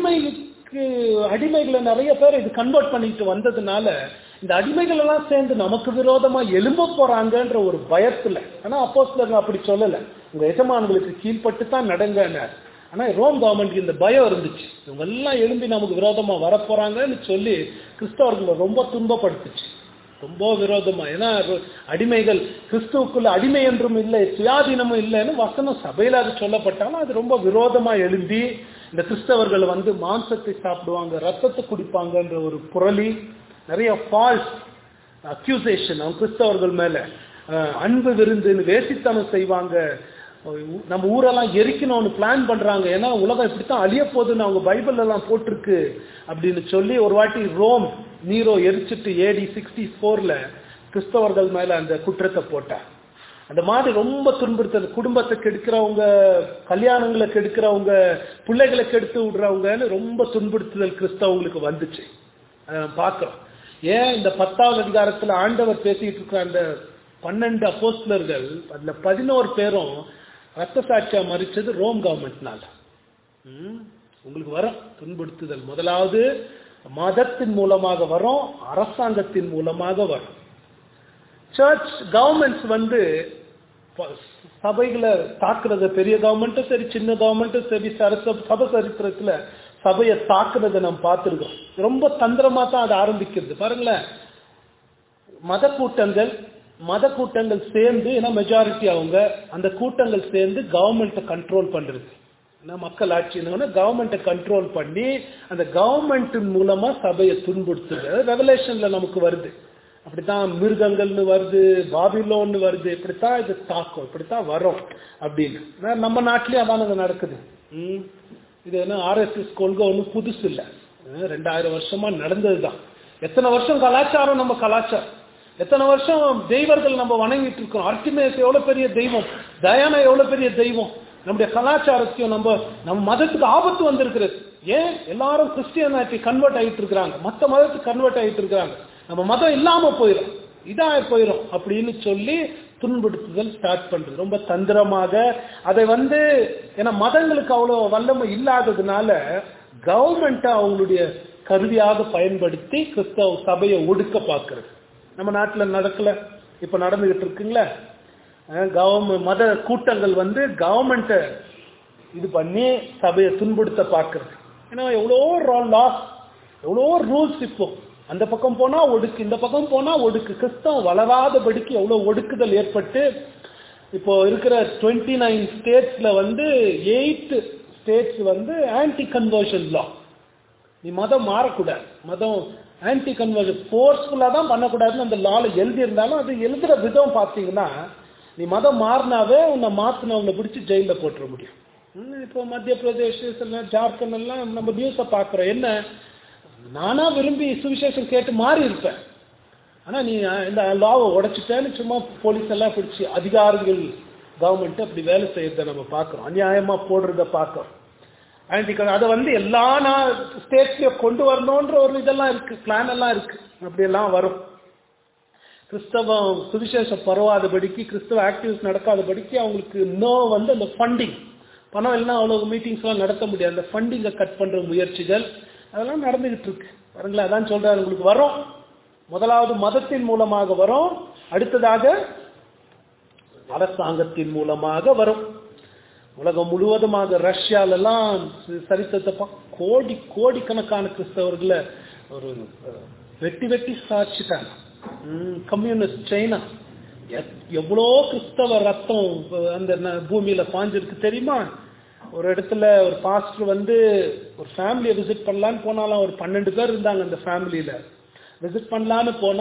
அடிமைகளை நிறைய பேர் இது கன்வெர்ட் பண்ணிட்டு வந்ததுனால இந்த அடிமைகள் எல்லாம் சேர்ந்து நமக்கு விரோதமா எழும்ப போறாங்கன்ற ஒரு பயத்துல. ஆனா அப்போஸ்தலர் அப்படி சொல்லல, உங்க எஜமான்களுக்கு கீழ்பட்டு தான் நடங்க. ஆனா ரோம் கவர்மெண்ட்க்கு இந்த பயம் இருந்துச்சு, இவங்க எல்லாம் எழும்பி நமக்கு விரோதமா வரப்போறாங்கன்னு சொல்லி கிறிஸ்தவர்களை ரொம்ப துன்பப்படுத்துச்சு, ரொம்ப விரோதமா. ஏன்னா அடிமைகள் கிறிஸ்துவுக்குள்ள அடிமை என்றும் இல்லை, சுயாதீனமும் இல்லைன்னு வசனம் சபையில அது சொல்லப்பட்டாலும் அது ரொம்ப விரோதமா எழும்பி இந்த கிறிஸ்தவர்கள் வந்து மாம்சத்தை சாப்பிடுவாங்க, ரத்தத்தை குடிப்பாங்கன்ற ஒரு புரளி, நிறைய ஃபால்ஸ் அக்யூசேஷன் அவங்க கிறிஸ்தவர்கள் மேல. அன்பு விருந்துன்னு வேசித்தனம் செய்வாங்க, நம்ம ஊரெல்லாம் எரிக்கணும்னு பிளான் பண்றாங்க, ஏன்னா உலகம் இப்படித்தான் அழிய போகுதுன்னு அவங்க பைபிள் எல்லாம் போட்டிருக்கு அப்படின்னு சொல்லி ஒரு வாட்டி ரோம் நீரோ எரிச்சிட்டு AD 64ல கிறிஸ்தவர்கள் மேல அந்த குற்றத்தை போட்டார். அந்த மாதிரி ரொம்ப துன்புறுத்தல், குடும்பத்தை கெடுக்கிறவங்க, கல்யாணங்களை கெடுக்கிறவங்க, பிள்ளைகளை கெடுத்து விடுறவங்கன்னு ரொம்ப துன்புறுத்துதல் கிறிஸ்தவங்களுக்கு வந்துச்சு. அதை நம்ம பார்க்கிறோம். ஏன் இந்த 10வது அதிகாரத்துல ஆண்டவர் பேசிட்டு இருக்கிற அந்த 12 அப்போஸ்தலர்கள் அதுல 11 பேரும் ரத்த சாட்சியா மறிச்சது ரோம் கவர்மெண்ட்னால. உங்களுக்கு வரும் துன்புறுத்துதல், முதலாவது மதத்தின் மூலமாக வரும், அரசாங்கத்தின் மூலமாக வரும். சர்ச் கவர்மெண்ட்ஸ் வந்து சபைகளை தாக்குறத, பெரிய கவர்மெண்ட்டும் சரி சின்ன கவர்மெண்ட்டும் சரி, சபை சரித்திரத்துல சபையை தாக்குறதை நம்ம பார்த்துருக்கோம். ரொம்ப தந்திரமா தான் அது ஆரம்பிக்கிறது. பாருங்களேன், மத கூட்டங்கள் சேர்ந்து, ஏன்னா மெஜாரிட்டி அவங்க, அந்த கூட்டங்கள் சேர்ந்து கவர்மெண்ட்டை கண்ட்ரோல் பண்றது. மக்கள் ஆட்சின்னு கவர்மெண்ட்டை கண்ட்ரோல் பண்ணி அந்த கவர்மெண்ட் மூலமா சபையை துன்புறுத்துது. ரெவலேஷன்ல நமக்கு வருது. அப்படித்தான் மிருகங்கள்னு வருது, பாபிலோன்னு வருது, இப்படித்தான் இது தாக்கம், இப்படித்தான் வரும் அப்படின்னு. நம்ம நாட்டிலேயே அதான் நடக்குது. இது என்ன RSS கொள்கை ஒன்றும் புதுசு இல்லை, 2000 வருஷமா நடந்ததுதான். எத்தனை வருஷம் கலாச்சாரம், நம்ம கலாச்சாரம் எத்தனை வருஷம் தெய்வர்கள் நம்ம வணங்கிட்டு இருக்கோம். ஆர்டிமிஸ் எவ்வளவு பெரிய தெய்வம், டயானா எவ்வளவு பெரிய தெய்வம். நம்முடைய கலாச்சாரத்தையும் நம்ம மதத்துக்கு ஆபத்து வந்திருக்கிறது. ஏன் எல்லாரும் கிறிஸ்டியானிட்டி கன்வெர்ட் ஆகிட்டு இருக்கிறாங்க, மற்ற மதத்துக்கு கன்வெர்ட் ஆகிட்டு இருக்கிறாங்க. நம்ம மதம் இல்லாம போயிடும், இதா போயிடும் அப்படின்னு சொல்லி துன்புறுத்துதல் ஸ்டார்ட் பண்றது ரொம்ப தந்திரமாக. அதை ஏன்னா மதங்களுக்கு அவ்வளவு வல்லமை இல்லாததுனால கவர்மெண்ட் அவங்களுடைய கருவியாக பயன்படுத்தி கிறிஸ்தவ சபையை ஒடுக்க பார்க்கிறது. நம்ம நாட்டில் நடக்கல, இப்ப நடந்துகிட்டு இருக்குங்களா? மத கூட்டங்கள் கவர்மெண்ட்டை இது பண்ணி சபையை துன்புறுத்த பார்க்கிறது. ஏன்னா எவ்வளோ லாஸ், எவ்வளோ ரூல்ஸ். இப்போ அந்த பக்கம் போனா ஒடுக்கு, இந்த பக்கம் போனா ஒடுக்கு. கிறிஸ்தவம் வளராதபடிக்கு எவ்வளவு ஒடுக்குதல் ஏற்பட்டு இப்போ இருக்கிற 29 ஸ்டேட்ஸ்ல 8 ஸ்டேட்ஸ் ஆன்டி கன்வர்ஷன் லா. நீ மதம் மாறக்கூடாது, மதம் ஆன்டி கன்வர்ஷன் ஃபோர்ஸ்ஃபுல்லா தான் பண்ணக்கூடாதுன்னு அந்த லால எழுதி இருந்தாலும் அது எழுதுற விதம் பார்த்தீங்கன்னா நீ மதம் மாறினாவே உன்னை மாத்தினவங்களை பிடிச்சி ஜெயில போட்டுற முடியும். இப்போ மத்திய பிரதேஷ், ஜார்க்கண்ட் எல்லாம் நம்ம நியூஸை பார்க்குறோம். என்ன, நானா விரும்பி சுவிசேஷம் கேட்டு மாறி இருப்பேன், ஆனா நீ இந்த லாவை உடைச்சிட்டேன்னு சும்மா போலீஸ் எல்லாம் பிடிச்சி அதிகாரிகள் கவர்மெண்ட் அப்படி வேலை செய்யறத நம்ம பார்க்குறோம், அநியாயமா போடுறத பார்க்குறோம். அதை எல்லா ஸ்டேட்ஸ்லயும் கொண்டு வரணும்ன்ற ஒரு இதெல்லாம் இருக்கு, பிளான் எல்லாம் இருக்கு. அப்படியெல்லாம் வரும். கிறிஸ்தவம் சுவிசேஷம் பரவாதபடிக்கு, கிறிஸ்தவ ஆக்டிவிஸ்ட் நடக்காதபடிக்கு அவங்களுக்கு இன்னும் அந்த ஃபண்டிங், பணம் இல்லைன்னா அவ்வளவு மீட்டிங்ஸ் எல்லாம் நடத்த முடியாது. அந்த ஃபண்டிங்கை கட் பண்ற முயற்சிகள் அதெல்லாம் நடந்துகிட்டு இருக்கு பாருங்களேன். அதான் சொல்றாரு, உங்களுக்கு வரும். முதலாவது மதத்தின் மூலமாக வரும், அடுத்ததாக அரசாங்கத்தின் மூலமாக வரும். உலகம் முழுவதுமாக ரஷ்யாலெல்லாம் சரித்திரத்தை கோடிக்கணக்கான கிறிஸ்தவர்களை ஒரு வெட்டி சாட்சிட்டாங்க. கம்யூனிஸ்ட் சைனா எவ்வளோ கிறிஸ்தவ ரத்தம் அந்த பூமியில பாஞ்சிருக்கு தெரியுமா? ஒரு இடத்துல ஒரு பாஸ்டர் ஒரு ஃபேமிலியை விசிட் பண்ணலான்னு போனாலும் ஒரு 12 பேர் இருந்தாங்க. அந்த ஃபேமிலியில விசிட் பண்ணலான்னு போனா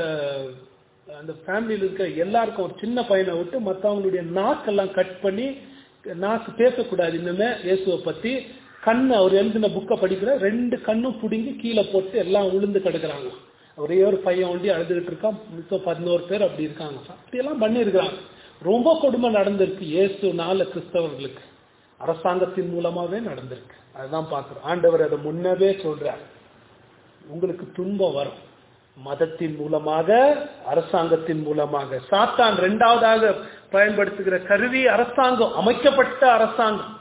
அந்த ஃபேமிலியில் இருக்க எல்லாருக்கும் ஒரு சின்ன பையனை விட்டு மற்றவங்களுடைய நாக்கெல்லாம் கட் பண்ணி, நாக்கு பேசக்கூடாது இன்னுமே இயேசுவை பத்தி. கண்ணு அவர் எழுதின புக்கை படிக்கிற 2 கண்ணும் பிடுங்கி கீழே போட்டு எல்லாம் உளுந்து கிடக்குறாங்க. ஒரே ஒரு பையன் ஒண்டி அழுதுகிட்டு இருக்கான், 11 பேர் அப்படி இருக்காங்க. அப்படியெல்லாம் பண்ணியிருக்கிறாங்க. ரொம்ப கொடுமை நடந்திருக்கு இயேசுனால கிறிஸ்தவர்களுக்கு, அரசாங்கத்தின் மூலமாவே நடந்திருக்கு. அதுதான் பார்க்கிறோம். ஆண்டவர் அதை முன்னவே சொல்றார், உங்களுக்கு துன்பம் வரும் மதத்தின் மூலமாக, அரசாங்கத்தின் மூலமாக. சாத்தான் 2வதாக பயன்படுத்துகிற கருவி அரசாங்கம், அமைக்கப்பட்ட அரசாங்கம்.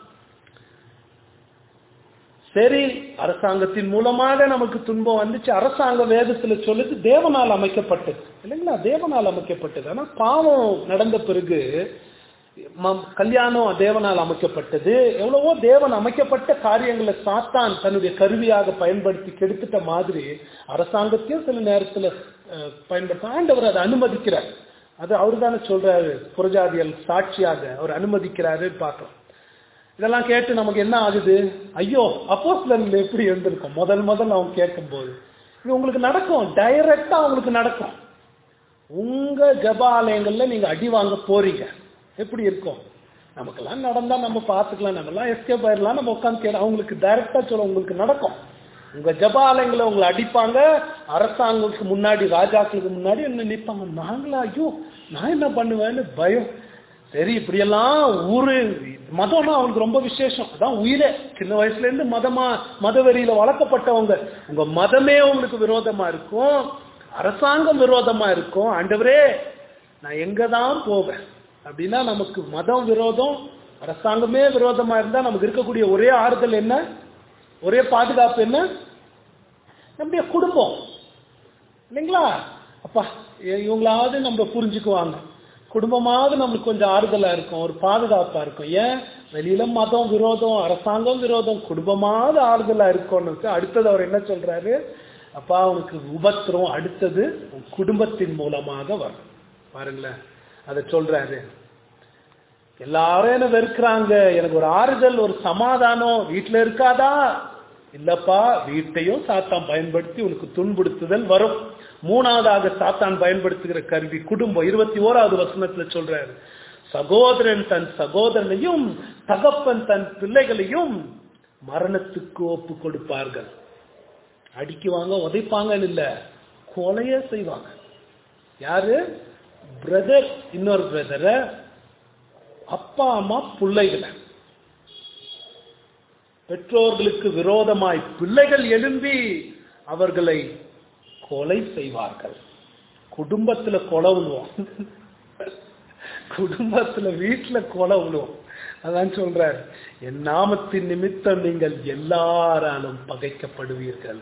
சரி, அரசாங்கத்தின் மூலமாக நமக்கு துன்பம் வந்துச்சு. அரசாங்கம் வேதத்துல சொல்லுது தேவனால் அமைக்கப்பட்டது இல்லைங்களா? தேவனால் அமைக்கப்பட்டது. ஆனா பாவம் நடந்த பிறகு கல்யாணம் தேவனால் அமைக்கப்பட்டது. எவ்வளவோ தேவன் அமைக்கப்பட்ட காரியங்களை சாத்தான் தன்னுடைய கருவியாக பயன்படுத்தி கெடுத்துட்ட மாதிரி அரசாங்கத்தையும் சில நேரத்துல பயன்படுத்த ஆண்டவர் அதை அனுமதிக்கிறார். அது அவரு தானே சொல்றாரு, புறஜாதிகள் சாட்சியாக அவர் அனுமதிக்கிறாரு பார்க்கிறோம். இதெல்லாம் கேட்டு நமக்கு என்ன ஆகுது? ஐயோ, அப்போஸ்தலர்கள் எப்படி இருந்திருக்கும் முதல் அவங்க கேட்கும் போது. இது உங்களுக்கு நடக்கும், டைரக்டா உங்களுக்கு நடக்கும். உங்க ஜப ஆலயங்கள்ல நீங்க அடி வாங்க போறீங்க, எப்படி இருக்கும்? நமக்கெல்லாம் நடந்தா நம்ம பார்த்துக்கலாம், நம்ம எல்லாம் எஸ்கேப் ஆயிடலாம், நம்ம உட்காந்து கேட்க. அவங்களுக்கு டைரக்டா சொல்ல உங்களுக்கு நடக்கும். உங்க ஜப ஆலயங்களை உங்களை அடிப்பாங்க, அரசாங்கத்துக்கு முன்னாடி, ராஜாக்களுக்கு முன்னாடி என்ன நிற்பாங்க. நாங்களா, ஐயோ நான் என்ன பண்ணுவேன்னு பயம். சரி, இப்படியெல்லாம் ஊரு மதம்னா அவங்களுக்கு ரொம்ப விசேஷம். அதான் உயிரே. சின்ன வயசுல இருந்து மதவெறியில வளர்க்கப்பட்டவங்க. உங்க மதமே உங்களுக்கு விரோதமா இருக்கும், அரசாங்கம் விரோதமா இருக்கும். ஆண்டவரே நான் எங்கதான் போவேன் அப்படின்னா, நமக்கு மதம் விரோதம், அரசாங்கமே விரோதமா இருந்தா நமக்கு இருக்கக்கூடிய ஒரே ஆறுதல் என்ன, ஒரே பாதுகாப்பு என்ன? நம்முடைய குடும்பம் இல்லைங்களா? அப்பா இவங்களாவது நம்ம புரிஞ்சுக்குவாங்க, குடும்பமாவது நம்மளுக்கு கொஞ்சம் ஆறுதலா இருக்கும், ஒரு பாதுகாப்பா இருக்கும். ஏன் வெளியில மதம் விரோதம், அரசாங்கம் விரோதம், குடும்பமாவது ஆறுதலா இருக்கும்னு. அடுத்தது அவர் என்ன சொல்றாரு? அப்பா அவனுக்கு உபத்திரம் அடுத்தது குடும்பத்தின் மூலமாக வரும். பாருங்களேன், அதை சொல்றாரு. எல்லாரும் என்ன வெறுக்கிறாங்க, எனக்கு ஒரு ஆறுதல், ஒரு சமாதானம் வீட்டுல இருக்காதா? இல்லப்பா, வீட்டையும் சாத்தான் பயன்படுத்தி உனக்கு துன்புறுத்துதல் வரும். மூணாவதாக சாத்தான் பயன்படுத்துகிற கருவி குடும்பம். 21வது வசனத்துல சொல்றாரு, சகோதரன் தன் சகோதரனையும் தகப்பன் தன் பிள்ளைகளையும் மரணத்துக்கு ஒப்பு கொடுப்பார்கள். அடிக்குவாங்க, உதைப்பாங்கன்னு இல்ல, கொலைய செய்வாங்க. யாரு? பிரதர் இன்னொரு பிரதர, அப்பா அம்மா பிள்ளைகளை. பெற்றோர்களுக்கு விரோதமாய் பிள்ளைகள் எழும்பி அவர்களை கொலை செய்வார்கள். குடும்பத்துல கொலை விழுவோம், குடும்பத்துல வீட்டுல கொலை விழுவோம். அதான் சொல்றார், என் நாமத்தின் நிமித்தம் நீங்கள் எல்லாராலும் பகைக்கப்படுவீர்கள்.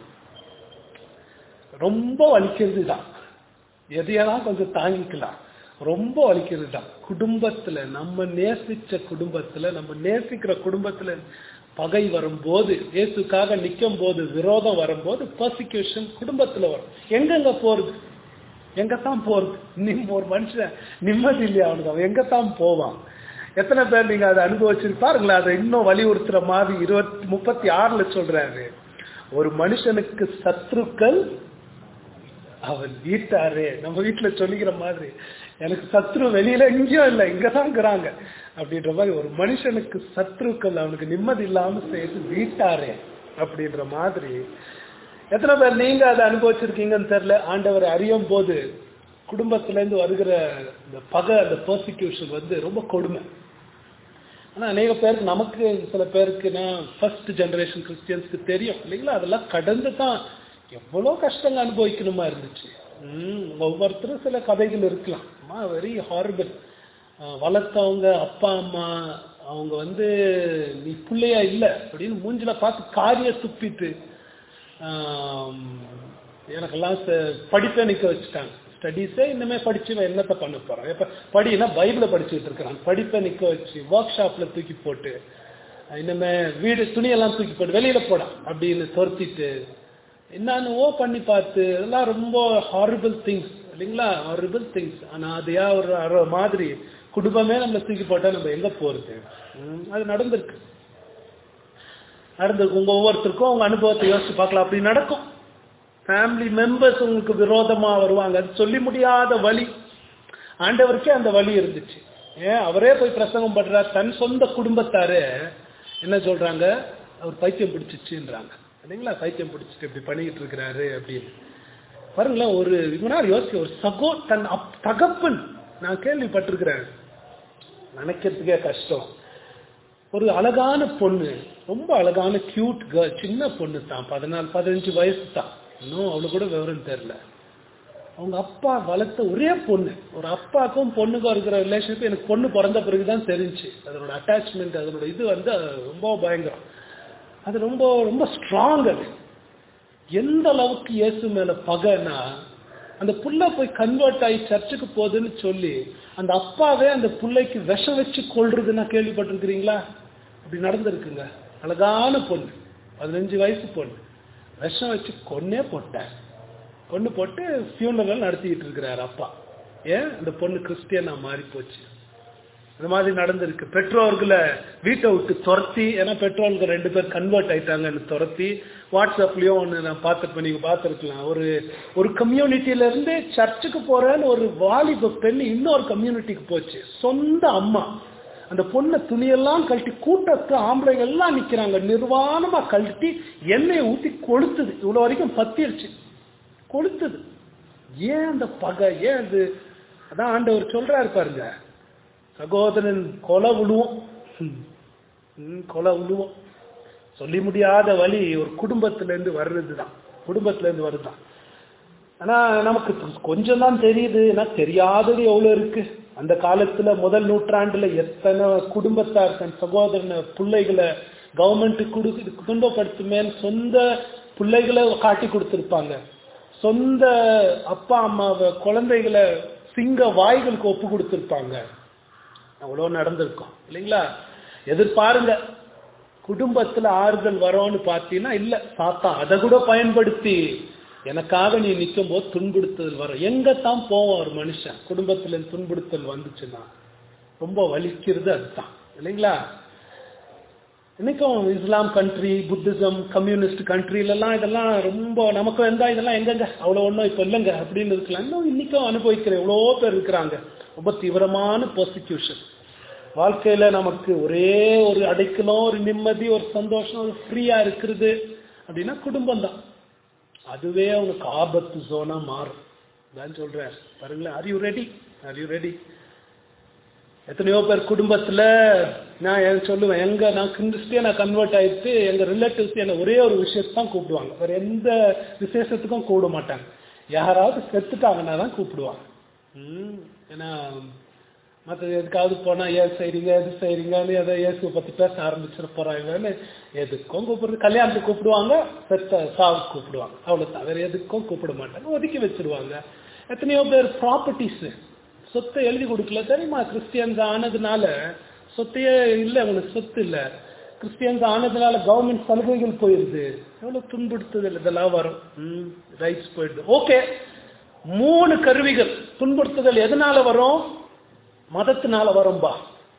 ரொம்ப வலிக்கிறது தான், எதையெல்லாம் கொஞ்சம் தாங்கிக்கலாம், ரொம்ப வலிக்கிறது தான். குடும்பத்துல நம்ம நேசிச்ச குடும்பத்துல, நம்ம நேசிக்கிற குடும்பத்துல பகை வரும்போது, இயேசுக்காக நிற்கும் போது விரோதம் வரும்போது, பர்சிக்யூஷன் குடும்பத்துல வரும். எங்கெங்க போறது? எங்கத்தான் போறது? ஒரு மனுஷன் நிம்மதி இல்லையா அவனுக்கு, அவன் எங்கத்தான் போவான்? எத்தனை பேர் நீங்க அதை அனுபவிச்சிருப்பாருங்களா? அதை இன்னும் வலியுறுத்துற மாதிரி 36ல சொல்றாரு, ஒரு மனுஷனுக்கு சத்ருக்கள் அவன் வீட்டாரே. நம்ம வீட்டுல சொல்லிக்கிற மாதிரி, எனக்கு சத்ரு வெளியில எங்கேயும் இல்லை, இங்கதான் இருக்கிறாங்க அப்படின்ற மாதிரி. ஒரு மனுஷனுக்கு சத்ருக்கள் அவனுக்கு நிம்மதி இல்லாம செய்து வீட்டாரே அப்படின்ற மாதிரி. எத்தனை பேர் நீங்க அதை அனுபவிச்சிருக்கீங்கன்னு தெரியல. ஆண்டவரை அறியும் போது குடும்பத்துல இருந்து வருகிற இந்த பகை, அந்த பெர்சிக்யூஷன் ரொம்ப கொடுமை. ஆனா அநேக பேருக்கு, நமக்கு சில பேருக்குன்னா ஃபர்ஸ்ட் ஜெனரேஷன் கிறிஸ்டியன்ஸ்க்கு தெரியும் இல்லைங்களா, அதெல்லாம் கடந்து தான் எவ்வளோ கஷ்டங்கள் அனுபவிக்கணுமா இருந்துச்சு. ஒவ்வொருத்தரும் சில கதைகள் இருக்கலாம், வெரி ஹாரிபிள். வளர்த்தவங்க அப்பா அம்மா அவங்க நீ பிள்ளையா இல்லை அப்படின்னு மூஞ்சில பார்த்து காரிய துப்பிட்டு எனக்கெல்லாம் படிப்பை நிற்க வச்சுட்டாங்க. ஸ்டடீஸே இன்னுமே படிச்சு என்னத்தை பண்ண போறான், இப்ப படினா பைபிளை படிச்சுட்டு இருக்கிறான். படிப்பை நிற்க வச்சு ஒர்க் ஷாப்ல தூக்கி போட்டு, இன்னுமே வீடு துணியெல்லாம் தூக்கி போட்டு வெளியில போடான் அப்படின்னு துரத்திட்டு என்னன்னுவோ பண்ணி பார்த்து, அதெல்லாம் ரொம்ப ஹாரிபிள் திங்ஸ் இல்லைங்களா, ஹாரிபிள் திங்ஸ். ஆனா அதையா ஒரு மாதிரி குடும்பமே நம்ம தூக்கி போட்டா நம்ம எங்க போறது? அது நடந்திருக்கு. உங்க ஒவ்வொருத்தருக்கும் உங்க அனுபவத்தை யோசிச்சு பார்க்கலாம். அப்படி நடக்கும். ஃபேமிலி மெம்பர்ஸ் உங்களுக்கு விரோதமா வருவாங்க, அது சொல்லி முடியாத வலி. ஆண்டவருக்கே அந்த வலி இருந்துச்சு. அவரே போய் பிரசங்கம் பண்றார். தன் சொந்த குடும்பத்தாரு என்ன சொல்றாங்க, அவர் பைத்தியம் பிடிச்சிச்சுன்றாங்க இல்லைங்களா, பைத்தியம் பிடிச்சிட்டு இப்படி பண்ணிக்கிட்டு இருக்கிறாரு அப்படின்னு. பாருங்களேன், ஒரு முன்னாடி யோசிக்க, ஒரு தன் தகப்பன், நான் கேள்விப்பட்டிருக்கிறேன், நினைக்கிறதுக்கே கஷ்டம். ஒரு அழகான பொண்ணு, ரொம்ப அழகான கியூட் கேர்ள், சின்ன பொண்ணு தான், 14-15 வயசு தான், இன்னும் அவ்வளவு கூட விவரம் தெரியல. அவங்க அப்பா வளர்த்த ஒரே பொண்ணு. ஒரு அப்பாக்கும் பொண்ணுக்கும் இருக்கிற ரிலேஷன்ஷிப் எனக்கு பொண்ணு பிறந்த பிறகுதான் தெரிஞ்சு. அதனோட அட்டாச்மெண்ட், அதனோட இது ரொம்ப பயங்கரம். அது ரொம்ப ரொம்ப ஸ்ட்ராங். அது எந்த அளவுக்கு இயேசு மேல பகைன்னா, அந்த புள்ள போய் கன்வெர்ட் ஆகி சர்ச்சுக்கு போகுதுன்னு சொல்லி அந்த அப்பாவே அந்த புள்ளைக்கு விஷம் வச்சு கொள்றதுன்னா கேள்விப்பட்டிருக்கிறீங்களா? அப்படி நடந்திருக்குங்க. அழகான பொண்ணு, 15 வயசு பொண்ணு, விஷம் வச்சு கொன்னே போட்டார். கொண்டு போட்டு ஃபியூனரல் நடத்திட்டு இருக்கிறார் அப்பா. ஏன்? அந்த பொண்ணு கிறிஸ்டியனா மாறி போச்சு. இந்த மாதிரி நடந்திருக்கு. பெற்றோர்களை வீட்டை விட்டு துரத்தி, ஏன்னா பெற்றோர்கள் 2 பேர் கன்வெர்ட் ஆயிட்டாங்கன்னு துரத்தி, வாட்ஸ்அப்லயும் ஒன்று நான் பார்த்துருப்பேன், நீங்க பார்த்துருக்கலாம். ஒரு கம்யூனிட்டியில இருந்து சர்ச்சுக்கு போறேன்னு ஒரு வாலிப பெண் இன்னொரு கம்யூனிட்டிக்கு போச்சு. சொந்த அம்மா அந்த பொண்ணை துணியெல்லாம் கழட்டி, கூட்டத்து ஆம்பளைங்க எல்லாம் நிக்கிறாங்க, நிர்வாணமா கழட்டி எண்ணெயை ஊத்தி கொளுத்துது. இவ்வளவு வரைக்கும் பத்திருச்சு, கொளுத்துது. ஏன் அந்த பகை? ஏன் அது? அதான் ஆண்டவர் சொல்றாரு பாருங்க, சகோதரன் கொலை விழுவோம், கொலை விழுவோம். சொல்லி முடியாத வலி ஒரு குடும்பத்துல இருந்து வர்றதுதான், குடும்பத்துல இருந்து வருதுதான். ஆனா நமக்கு கொஞ்சம் தான் தெரியுது, ஏன்னா தெரியாதது எவ்வளவு இருக்கு. அந்த காலத்துல முதல் நூற்றாண்டுல எத்தனை குடும்பத்தார் தன் சகோதரனை பிள்ளைகளை கவர்மெண்ட் துன்பப்படுத்துமேன்னு சொந்த பிள்ளைகளை காட்டி கொடுத்திருப்பாங்க. சொந்த அப்பா அம்மாவை, குழந்தைகளை சிங்க வாய்களுக்கு ஒப்பு கொடுத்திருப்பாங்க. அவ்வளோ நடந்திருக்கும் இல்லைங்களா? எதிர்பாருங்க, குடும்பத்துல ஆறுதல் வரோன்னு பார்த்தீங்கன்னா இல்ல, சாத்தான் அதை கூட பயன்படுத்தி எனக்காக நீ நிற்கும் போது துன்புறுத்தல் வரும். எங்கத்தான் போவோம் ஒரு மனுஷன் குடும்பத்துல துன்புறுத்தல் வந்துச்சுன்னா? ரொம்ப வலிக்கிறது அதுதான் இல்லைங்களா. இன்னைக்கும் இஸ்லாம் கண்ட்ரி, புத்திசம், கம்யூனிஸ்ட் கண்ட்ரிலெல்லாம் இதெல்லாம் ரொம்ப நமக்கு வந்தா இதெல்லாம் எங்கெங்க அவ்வளோ ஒன்றும் இப்போ இல்லைங்க அப்படின்னு இருக்கலாம். இன்னும் இன்னைக்கும் அனுபவிக்கிற எவ்வளோ பேர் இருக்கிறாங்க. ரொம்ப தீவிரமான பெர்சிக்யூஷன். வாழ்க்கையில நமக்கு ஒரே ஒரு அடைக்கலம், ஒரு நிம்மதி, ஒரு சந்தோஷம், ஒரு ஃப்ரீயா இருக்கிறது அப்படின்னா குடும்பம் தான். அதுவே அவனுக்கு ஆபத்து ஜோனா மாறும். நான் சொல்றேன் பாருங்களேன். Are you ready? Are you ready? எத்தனையோ பேர் குடும்பத்துல நான் சொல்லுவேன், நான் கிறிஸ்டியனா கன்வெர்ட் ஆயிடுச்சு, எங்க ரிலேட்டிவ்ஸ் என்ன ஒரே ஒரு விஷயத்தான் கூப்பிடுவாங்க, வேற எந்த விசேஷத்துக்கும் கூப்பிட மாட்டாங்க. யாராவது செத்துட்டாங்கன்னா தான் கூப்பிடுவாங்க. ஏன்னா மற்ற எதுக்காவது போனா ஏன் செய்றீங்க எது செய்றீங்கன்னு எதை இயேசுவை பத்தி பேச ஆரம்பிச்சிட போறாங்கன்னு எதுக்கும் கூப்பிடுறது. கல்யாணத்துக்கு கூப்பிடுவாங்க, செத்த சாவுக்கு கூப்பிடுவாங்க, அவ்வளவுதான். வேற எதுக்கும் கூப்பிட மாட்டாங்க, ஒதுக்கி வச்சிருவாங்க. எத்தனையோ பேர் ப்ராப்பர்ட்டிஸ் சொத்தை எழுதி கொடுக்கல தெரியுமா? கிறிஸ்டியன்ஸ் ஆனதுனால சொத்தையே இல்லை, அவனுக்கு சொத்து இல்லை. கிறிஸ்டியன்ஸ் ஆனதுனால கவர்மெண்ட் சலுகைகள் போயிருது. எவ்வளவு துன்புறுத்துதல் இதெல்லாம் வரும். ரைட்ஸ் போயிடுது. ஓகே, 3 கருவிகள் துன்புறுத்துதல் எதனால வரும்? மதத்தினால வரும்பா.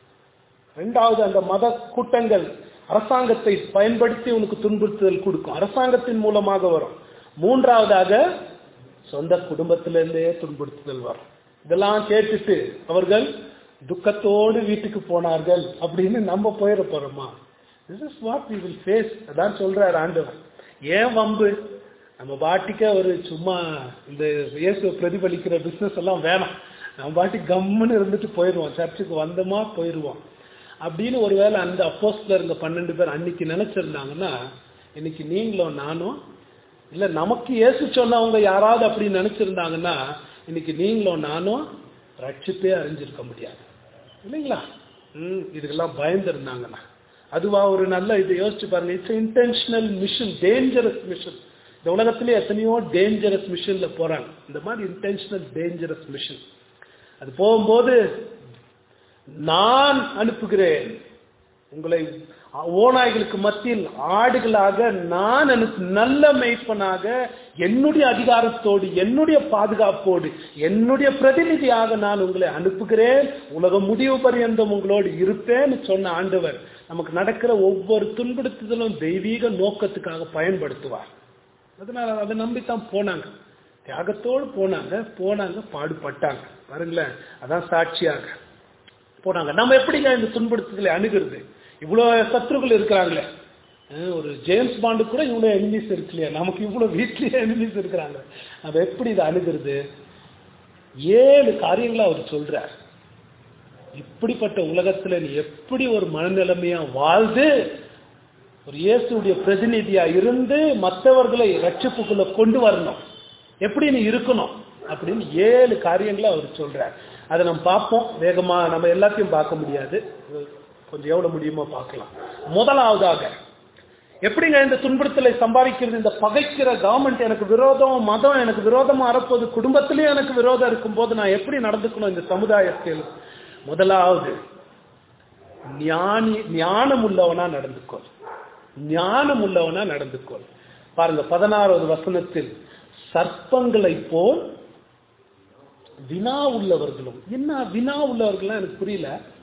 2வது, அந்த மத கூட்டங்கள் அரசாங்கத்தை பயன்படுத்தி உனக்கு துன்புறுத்துதல் கொடுக்கும், அரசாங்கத்தின் மூலமாக வரும். 3வதாக சொந்த குடும்பத்திலிருந்தே துன்புறுத்துதல் வரும். இதெல்லாம் கேட்டுட்டு அவர்கள் துக்கத்தோடு வீட்டுக்கு போனார்கள் அப்படின்னு நம்ம போயிட போறோமா? This is what we will face. அதான் சொல்றாரு ஆண்டவர். ஏன் வம்பு? நம்ம பாட்டிக்க ஒரு சும்மா இந்த இயேசுவை பிரதிபலிக்கிற பிசினஸ் எல்லாம் வேணாம். நம்ம பாட்டி கம்முன்னு இருந்துட்டு போயிடுவோம், சர்ச்சுக்கு வந்தோமா போயிடுவோம் அப்படின்னு. ஒருவேளை அந்த அப்போஸ்தலர் இந்த 12 பேர் அன்னைக்கு நினைச்சிருந்தாங்கன்னா, இன்னைக்கு நீங்களும் நானும் இல்ல, நமக்கு இயேசு சொன்னவங்க யாராவது அப்படி நினைச்சிருந்தாங்கன்னா, இன்னைக்கு நீங்களும் நானும் ரட்சிப்பே அறிஞ்சிருக்க முடியாது இல்லைங்களா? இதுக்கெல்லாம் பயந்துருந்தாங்கன்னா அதுவா ஒரு நல்ல இது யோசிச்சு பாருங்க. It's intentional mission, dangerous mission. இந்த உலகத்திலே எத்தனையோ டேஞ்சரஸ் மிஷன்ல போறாங்க. இந்த மாதிரி இன்டென்ஷனல் டேஞ்சரஸ் மிஷன். அது போகும்போது நான் அனுப்புகிறேன் உங்களை ஓநாய்களுக்கு மத்தியில் ஆடுகளாக, நான் நல்ல மேய்ப்பனாக, என்னுடைய அதிகாரத்தோடு, என்னுடைய பாதுகாப்போடு, என்னுடைய பிரதிநிதியாக நான் உங்களை அனுப்புகிறேன், உலகம் முடிவு பரியந்தம் உங்களோடு இருப்பேன்னு சொன்ன ஆண்டவர் நமக்கு நடக்கிற ஒவ்வொரு துன்புறுத்துதலும் தெய்வீக நோக்கத்துக்காக பயன்படுத்துவார். அதனால அதை நம்பித்தான் போனாங்க, தியாகத்தோடு போனாங்க, பாடுபட்டாங்க. பாருங்களேன், அதான் சாட்சியாக போனாங்க. நம்ம எப்படிங்க இந்த துன்புறுத்துதலை அணுகிறது? இவ்வளவு சத்ருக்கள் இருக்கிறாங்களே, ஒரு ஜேம்ஸ் பாண்டு கூட இவ்வளவு எனிமிஸ் இருக்குல்லையா, நமக்கு இவ்வளவு வீட்லயே எனிமிஸ் இருக்கிறாங்க. நம்ம எப்படி இதை அணுகிறது? 7 காரியங்களை அவர் சொல்றார். இப்படிப்பட்ட உலகத்துல நீ எப்படி ஒரு மனநிலைமையா வாழ்ந்து ஒரு இயேசுடைய பிரதிநிதியா இருந்து மற்றவர்களை ரட்சிப்புக்குள்ள கொண்டு வரணும், எப்படி நீ இருக்கணும் அப்படின்னு 7 காரியங்களை அவர் சொல்றார். அதை நம்ம பார்ப்போம் வேகமா. நம்ம எல்லாத்தையும் பார்க்க முடியாது, கொஞ்சம் எவ்வளவு முடியுமோ பார்க்கலாம். முதலாவதாக, எப்படிங்க இந்த துன்புறுத்தலை சம்பாதிக்கிறது? இந்த பகைக்கிற கவர்மெண்ட் எனக்கு விரோதம், மதம் எனக்கு விரோதமா வரப்போது, குடும்பத்திலேயே எனக்கு விரோதம் இருக்கும் போது நான் எப்படி நடந்துக்கணும் இந்த சமுதாயத்தில்? முதலாவது, ஞானம் உள்ளவனா நடந்துக்கோ. ஞானம் உள்ளவனா நடந்துக்கோ. பாருங்க 16வது வசனத்தில், சர்ப்பங்களை போல் வினா உள்ளவர்களும். என்ன வினா உள்ளவர்கள்? எனக்கு புரியல.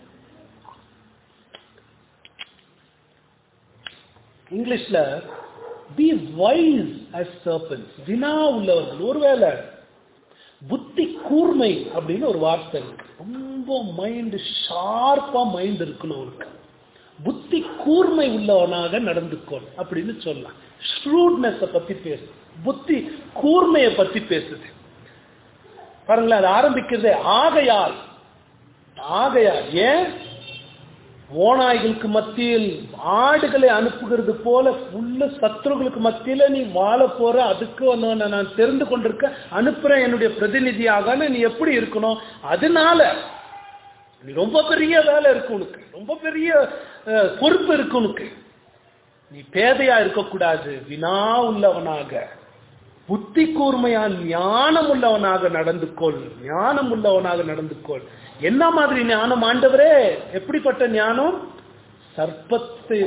இங்கிலீஷ்ல be wise as serpents, வினா உள்ளவர்கள். ஒருவேளை புத்தி கூர்மை அப்படின்னு ஒரு வார்த்தை இருக்கு. ரொம்ப மைண்ட் ஷார்ப்பா மைண்ட் இருக்கணும் அவனுக்கு. புத்தி கூர்மை உள்ளவனாக நடந்துக்கணும் அப்படின்னு சொல்லலாம். ஷ்ரூட்னஸ் பத்தி பேசு, புத்தி கூர்மையை பத்தி பேசுது. பாருங்களேன், அது ஆரம்பிக்கிறது ஆகையால். ஏன்? ஓநாய்களுக்கு மத்தியில் ஆடுகளை அனுப்புகிறது போல உள்ள சத்ருகளுக்கு மத்தியில நீ வாழ போற, அதுக்கு நான் தெரிந்து கொண்டிருக்க அனுப்புறேன் என்னுடைய பிரதிநிதியாக. நீ எப்படி இருக்கணும்? அதனால நீ ரொம்ப பெரிய வேலை இருக்கு உனக்கு, ரொம்ப பெரிய பொறுப்பு இருக்கு உனக்கு. நீ பேதையா இருக்கக்கூடாது, வினா உள்ளவனாக, புத்தி கூர்மையா, ஞானம் உள்ளவனாக நடந்து கொள். என்ன மாதிரி ஞானம் ஆண்டவரே? எப்படிப்பட்ட ஞானம்? சர்ப்பத்தை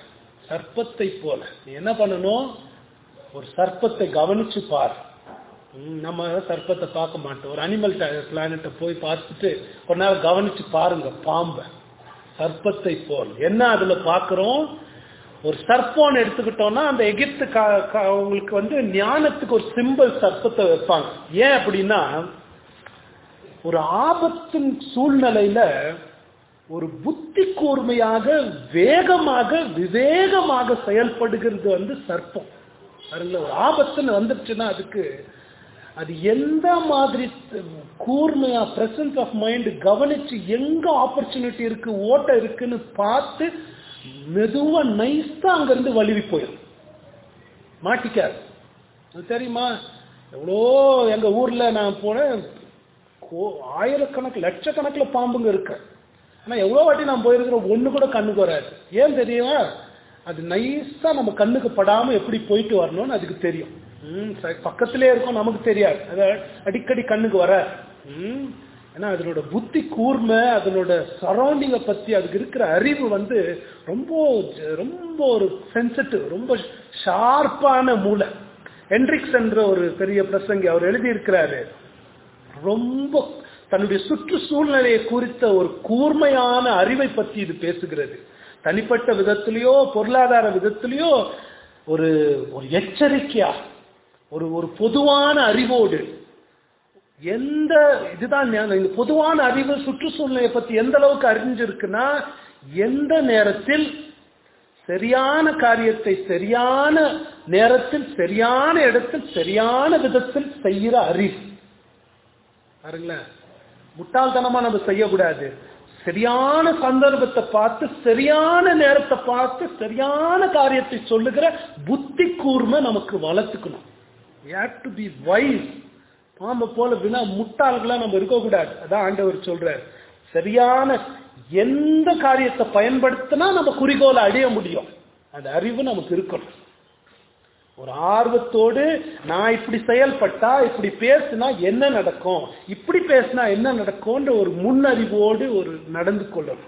போல. நீ என்ன பண்ணணும்? ஒரு சர்ப்பத்தை கவனிச்சு பார். நம்ம சர்ப்பத்தை பார்க்க மாட்டோம். ஒரு அனிமல் பிளானட்டை போய் பார்த்துட்டு ஒரு நேரம் கவனிச்சு பாருங்க பாம்பை, சர்ப்பத்தை போல் என்ன அதுல பாக்குறோம். ஒரு சர்ப்பம் எடுத்துக்கிட்டோம்னா அந்த எகிப்து அவங்களுக்கு வந்து ஞானத்துக்கு ஒரு சிம்பிள் சர்ப்பத்தை வைப்பாங்க. ஏன் அப்படின்னா ஒரு ஆபத்தின் சூழ்நிலையில ஒரு புத்தி கூர்மையாக வேகமாக விவேகமாக செயல்படுகிறது வந்து சர்ப்பம். பாருங்களேன், ஒரு ஆபத்துன்னு வந்துருச்சுன்னா அதுக்கு அது எந்த மாதிரி கூர்மையா பிரசன்ஸ் ஆஃப் மைண்ட் கவனிச்சு எங்க ஆப்பர்ச்சுனிட்டி இருக்கு ஓட்ட இருக்குன்னு பார்த்து மெதுவா நைஸா அங்கிருந்து வலிவி போயிடும், மாட்டிக்காது. அது தெரியுமா? எவ்வளோ எங்க ஊர்ல நான் போனேன், ஆயிரக்கணக்கில் லட்சக்கணக்கில் பாம்புங்க இருக்கு. ஆனா எவ்வளோ வாட்டி நான் போயிருக்கிறோம், ஒண்ணு கூட கண்ணுக்கு வராது. ஏன் தெரியுமா? அது நைஸா நம்ம கண்ணுக்கு படாம எப்படி போயிட்டு வரணும்னு அதுக்கு தெரியும். பக்கத்திலே இருக்கும், நமக்கு தெரியாது, அது அடிக்கடி கண்ணுக்கு வராது. ஏன்னா அதனோட புத்தி கூர்மை, அதனோட சரௌண்டிங்கை பத்தி அதுக்கு இருக்கிற அறிவு வந்து ரொம்ப ரொம்ப ஒரு சென்சிட்டிவ், ரொம்ப ஷார்ப்பான மூளை. ஹென்ட்ரிக்ஸ் என்ற ஒரு பெரிய பிரசங்கி அவர் எழுதியிருக்கிறாரு, ரொம்ப தன்னுடைய சுற்றுச்சூழ்நிலையை குறித்த ஒரு கூர்மையான அறிவை பற்றி இது பேசுகிறது. தனிப்பட்ட விதத்திலேயோ பொருளாதார விதத்திலேயோ ஒரு ஒரு எச்சரிக்கையா ஒரு ஒரு பொதுவான அறிவோடு எந்த இதுதான் இந்த பொதுவான அறிவு சுற்றுச்சூழ்நிலையை பத்தி எந்த அளவுக்கு அறிஞ்சிருக்குன்னா எந்த நேரத்தில் சரியான காரியத்தை சரியான நேரத்தில் சரியான இடத்தில் சரியான விதத்தில் செய்யற அறிவு. பாருங்களேன், முட்டாள்தனமா நம்ம செய்யக்கூடாது. சரியான சந்தர்ப்பத்தை பார்த்து சரியான நேரத்தை பார்த்து சரியான காரியத்தை சொல்லுகிற புத்தி கூர்மை நமக்கு வளர்த்துக்கணும். We have to be wise. பாம்பை போல வினா முட்டாள்களா நம்ம இருக்கக்கூடாது. அதான் ஆண்டவர் சொல்றார், சரியான எந்த காரியத்தை பயன்படுத்தினா நம்ம குறிக்கோளை அடைய முடியும், அந்த அறிவு நமக்கு இருக்கணும். ஒரு ஆர்வத்தோடு நான் இப்படி செயல்பட்டா இப்படி பேசினா என்ன நடக்கும், இப்படி பேசினா என்ன நடக்கும்ன்ற ஒரு முன்னறிவோடு ஒரு நடந்து கொள்ளணும்.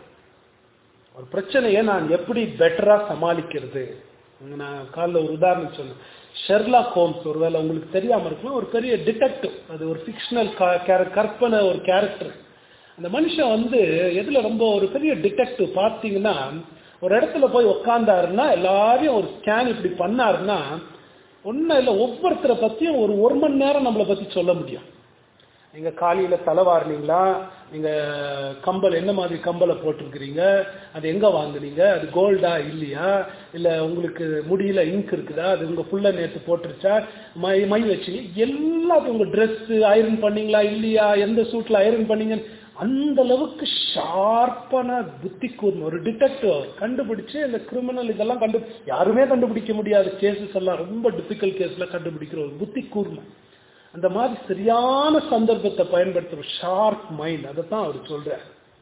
ஒரு பிரச்சனையை நான் எப்படி பெட்டரா சமாளிக்கிறது. நான் காலைல ஒரு உதாரணம் சொன்னேன், ஷெர்லாக் ஹோம்ஸ், ஒருவேளை உங்களுக்கு தெரியாம இருக்கலாம், ஒரு பெரிய டிடெக்டிவ். அது ஒரு ஃபிக்ஷனல் கற்பனை ஒரு கேரக்டர். அந்த மனுஷன் வந்து எதுல ரொம்ப ஒரு பெரிய டிடெக்டிவ் பார்த்தீங்கன்னா, ஒரு இடத்துல போய் உட்கார்ந்தாருன்னா எல்லாரையும் ஒரு ஸ்கேன் இப்படி பண்ணாருன்னா ஒன்னும் இல்லை, ஒவ்வொருத்தரை பத்தியும் ஒரு மணி நேரம் நம்மளை பத்தி சொல்ல முடியும். நீங்க காலையில தலைவாரினீங்களா, நீங்க கம்பல் என்ன மாதிரி கம்பலை போட்டிருக்கிறீங்க, அது எங்க வாங்குனீங்க, அது கோல்டா இல்லையா, இல்ல உங்களுக்கு முடியல இங்க் இருக்குதா, அது உங்க புள்ள நேற்று போட்டுருச்சா, மை வச்சீங்க, எல்லாத்தையும் உங்க ட்ரெஸ் ஐரன் பண்ணீங்களா இல்லையா, எந்த சூட்ல ஐரன் பண்ணீங்க, அந்த அளவுக்கு ஷார்ப்பான புத்தி கூர்மை. ஒரு டிடெக்டிவ் கண்டுபிடிச்சு இந்த கிரிமினல் இதெல்லாம் யாருமே கண்டுபிடிக்க முடியாத கேசஸ் எல்லாம், ரொம்ப டிஃபிகல்ட் கேஸ்ல கண்டுபிடிக்கிற ஒரு புத்தி கூர்மை. அந்த மாதிரி சரியான சந்தர்ப்பத்தை பயன்படுத்துற ஷார்ப் மைண்ட், அதைத்தான் அவர் சொல்ற.